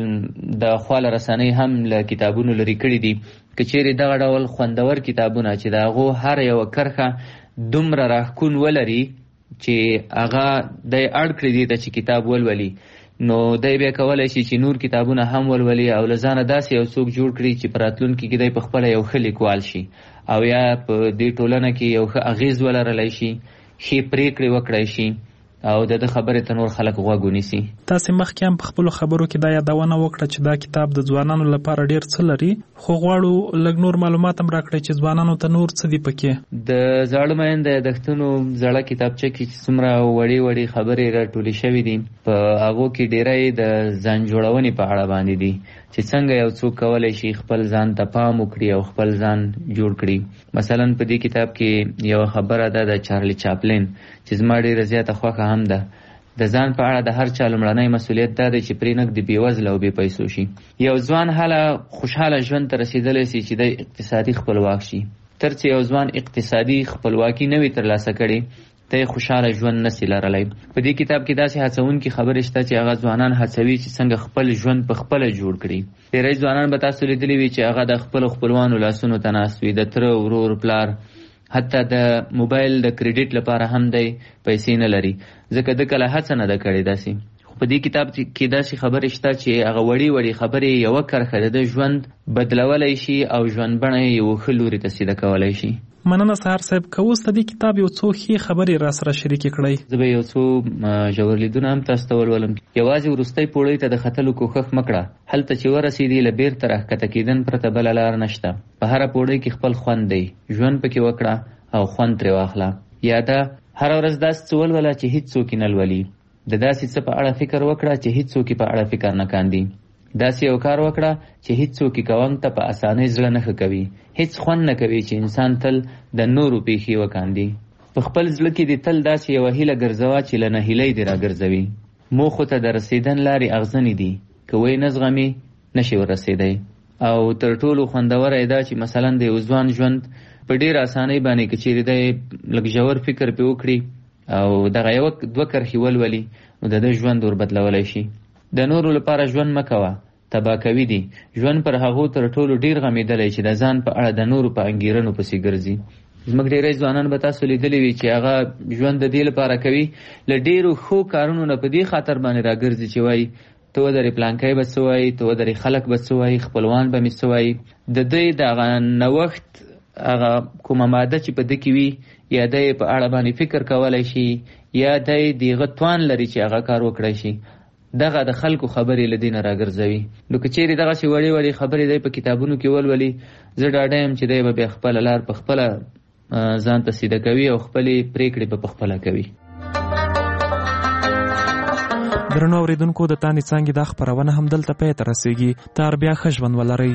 د خواله رسنۍ هم له کتابونو لرې کړي دي. که چیرې دغه ډول خوندور کتابونه چې د هغو هر یوه کرښه دومره راښکون ولري چې هغه دی اړ کړي دي ته چې کتاب ولولي، نو دی بیا کولی شي چې نور کتابونه هم ولولي او له ځانه داسې یو څوک جوړ کړي چې په راتلونکي کې دی په خپله یو ښه لیکوال شي، او یا په دې ټولنه کې یو ښه اغېز ولرلی شي، ښې پرېکړې وکړی شي، او د خبرې ته نور خلک غوږ ونیسي. تاسې مخکې هم په خپلو خبرو کې دا یادونه وکړه چې دا کتاب د ځوانانو لپاره ډېر څه لري، خو غواړو لږ نور معلومات هم راکړئ چې ځوانانو ته نور څه دي پکې. د زاړه مین د یادښتونو زړه کتابچه کې چې څومره وړې وړې خبرې راټولې شوي دي په هغو کې ډېری د ځان جوړونې په اړه باندې دي چې څنګه یو څوک کولی شي خپل ځان ته پام وکړي او خپل ځان جوړ کړي. مثلا په دې کتاب کې یوه خبره ده د چارلی چاپلین چې زما ډېره زیاته خوښه هم ده. د ځان په اړه د هر چا لومړنی مسؤلیت دا دی چې پرې نږدې بېوزله او بې پیسو شي. یو ځوان هله خوشحاله ژوند ته رسېدلی شي چې دی اقتصادي خپلواک شي. تر څه یو ځوان اقتصادي خپلواکي نه وي ترلاسه کړې ته یې خوشحاله ژوند نسي لرلی. په دې کتاب کې داسې هڅونکي خبرې شته چې هغه ځوانان هڅوي چې څنګه خپل ژوند په خپله جوړ کړي. ډېری ځوانان به تاسو لیدلي وي چې هغه د خپلو خپلوانو لاسونو ته ناست وي، د تره، ورور، پلار، حتی د موبایل د کریډیټ لپاره هم دی پیسې نه لري ځکه ده کله هڅه نه ده کړې داسې. خو په دې کتاب کې داسې خبرې شته چې هغه وړې وړې خبرې یوه کرښه د ژوند بدلولی شي او ژوند بڼه یې یو ښه لوري ته سیده کولی شي. مننه سهار صاحب، که اوس د دې کتاب یو څو ښې خبرې را سره شریکې کړئ. زه به یو څو ژورلیدونه هم تاسو ته ولولم. یوازې وروستۍ پوړۍ ته د ختلو کوښښ مه کړه، هلته چې ورسېدې له بېرته راښکته کېدن پرته بله لار نشته. په هره پوړۍ کې خپل خوند دی، ژوند پکې وکړه او خوند ترې واخله. یا ده هره ورځ داسې څه ولوله چې هېڅوک یې نه لولي، د داسې څه په اړه فکر وکړه چې هېڅوک یې په اړه فکر نه کاندي، داسې یو کار وکړه چې هېڅوک یې کوونک ته په اسانۍ زړه نه ښه کوي، هېڅ خوند نه کوي چې انسان تل د نورو پیښې وکاندي. په خپل زړه کې دې تل داسې یوه هیله ګرځوه چې له نهیلۍ دې راګرځوي. موخو ته د رسېدن لارې اغزنې دي، که وی نه زغمې نشي ورسېدی. او تر ټولو خوندور دا چې مثلا د یو ځوان ژوند په ډیر اسانۍ باندې که چیرې دی لږ ژور فکر پې وکړي او دغه یو دوه کرښې ولولي نو د ده ژوند ور بدلولی شي. د نورو لپاره ژوند مه کوه، تباه کوي دي. ژوند پر هغو تر ټولو ډیر غمیدلی چې د ځان په اړه د نورو په انګیرنو پسې ګرځي. زموږ ډېری ځوانان به تاسو لیدلی وي چې هغه ژوند د دې لپاره کوي له ډېرو ښو کارونو نه په دې خاطر باندې راګرځي چې وایي ته ودرې پلانکی به څه وایي، ته ودرې خلک به څه وایي، خپلوان به مې څه وایي. د دوی د هغه نوښت هغه کومه ماده چې په ده کې وي یا دی په اړه باندې فکر کولی شي یا دی د هغه توان لري چې هغه کار وکړی شي، دغه د خلکو خبرې له دې نه راګرځوي. نو که چیرې دغسې وړې وړې خبرې دی په کتابونو کې ولولي، زه ډاډه یم چې دی به بیا خپله لار په خپله ځان ته سیده کوي او خپلې پریکړې په خپله کوي. درنو اورېدونکو، د تانې څانګې دا خپرونه هم دلته پای ته رسېږي. تر بیا ښه ژوند ولرئ.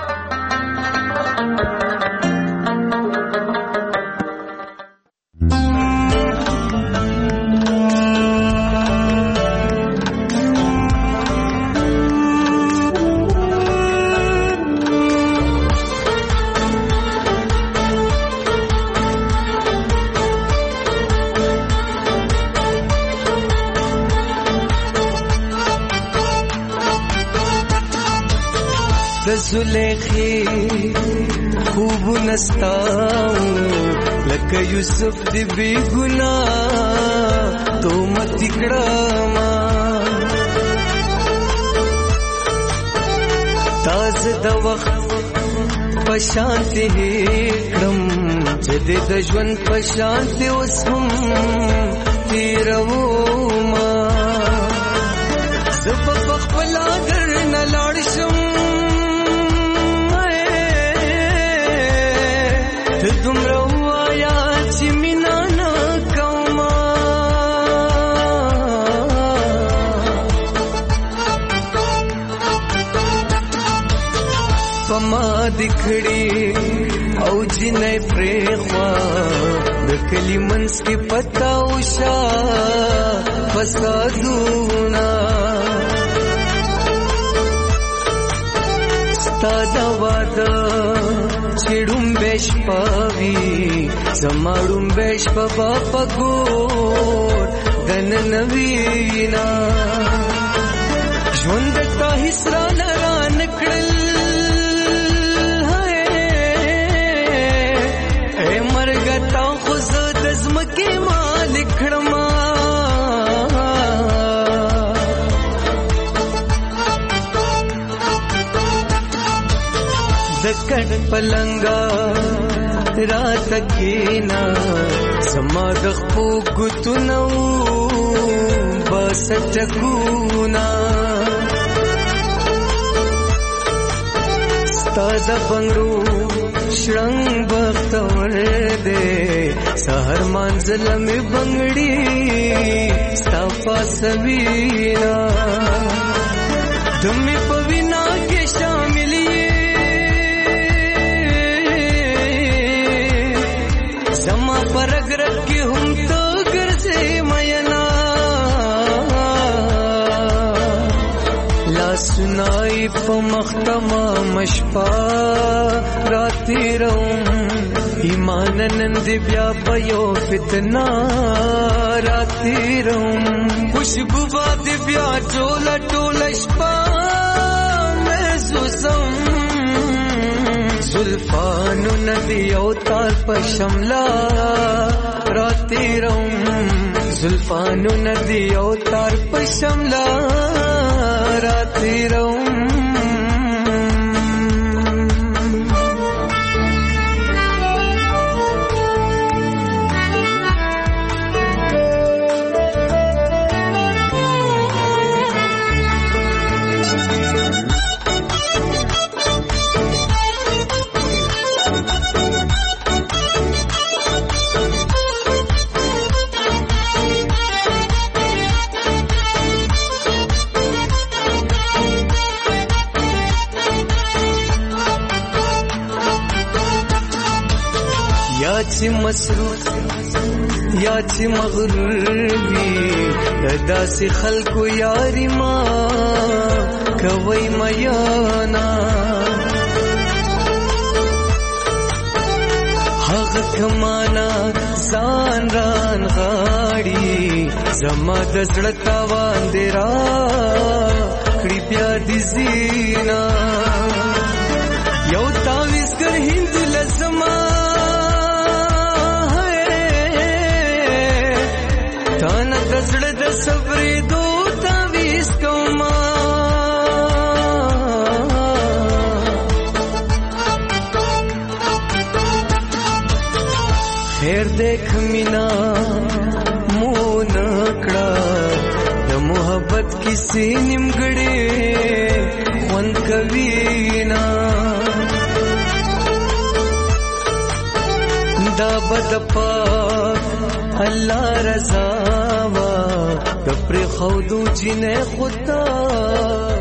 زلیخی خوب نستاؤ لکه یوسف دی بی گناہ تو مت کڑاما تاز د وخت پشانتی کړم چې د ژوند پشانتی اوس هم تیروما زه په خپل اگر نه لاړ شم دومره وایا چې مینا نه کومه په ما دې کړي او جنې پرېخوا د کلي منځ کې پتا وشا فسادونه ستا د واده چړم بش پاوی زماړم بش په پګور دن نوینا ژوند تا حسرا لران کړل اے مرګ تا خو زد زمکه مالک کړما دکړ پلنګا رات کینا سما د خو ګتنو بس ټکونا ستاد بنگرو شرنګ بختور دے سحر منزل می بنگړي ستا پاسوینا دمه پوینا کې شامل زما پرګ رګ کې هم تو ګرځې مینا لا سنای په مختما مشپا راتی روم ایمان نند بیا پيو فتنا راتی روم خوشبو باد بیا ټوله ټوله شپه محسوسم زلفانو ندی او تار پشملا راتی روم زلفانو ندی او تار پشملا راتی روم چې مسروف یا چې مغرور وي داسې خلکو یاري ما کوي میانا هغه کمانا ځان ران غاړي زما د زړه تاوان دی را کړي بیا دي زینا یو تاویزګر هند لزما تانا د زړه د صبرې دو تاویز کوما خیر دیکھ مینا مون کړه د محبت کیسې نیمګړې خوند کوي نا دا بد پاک الله رضا وا د پر خودو چې نه خدا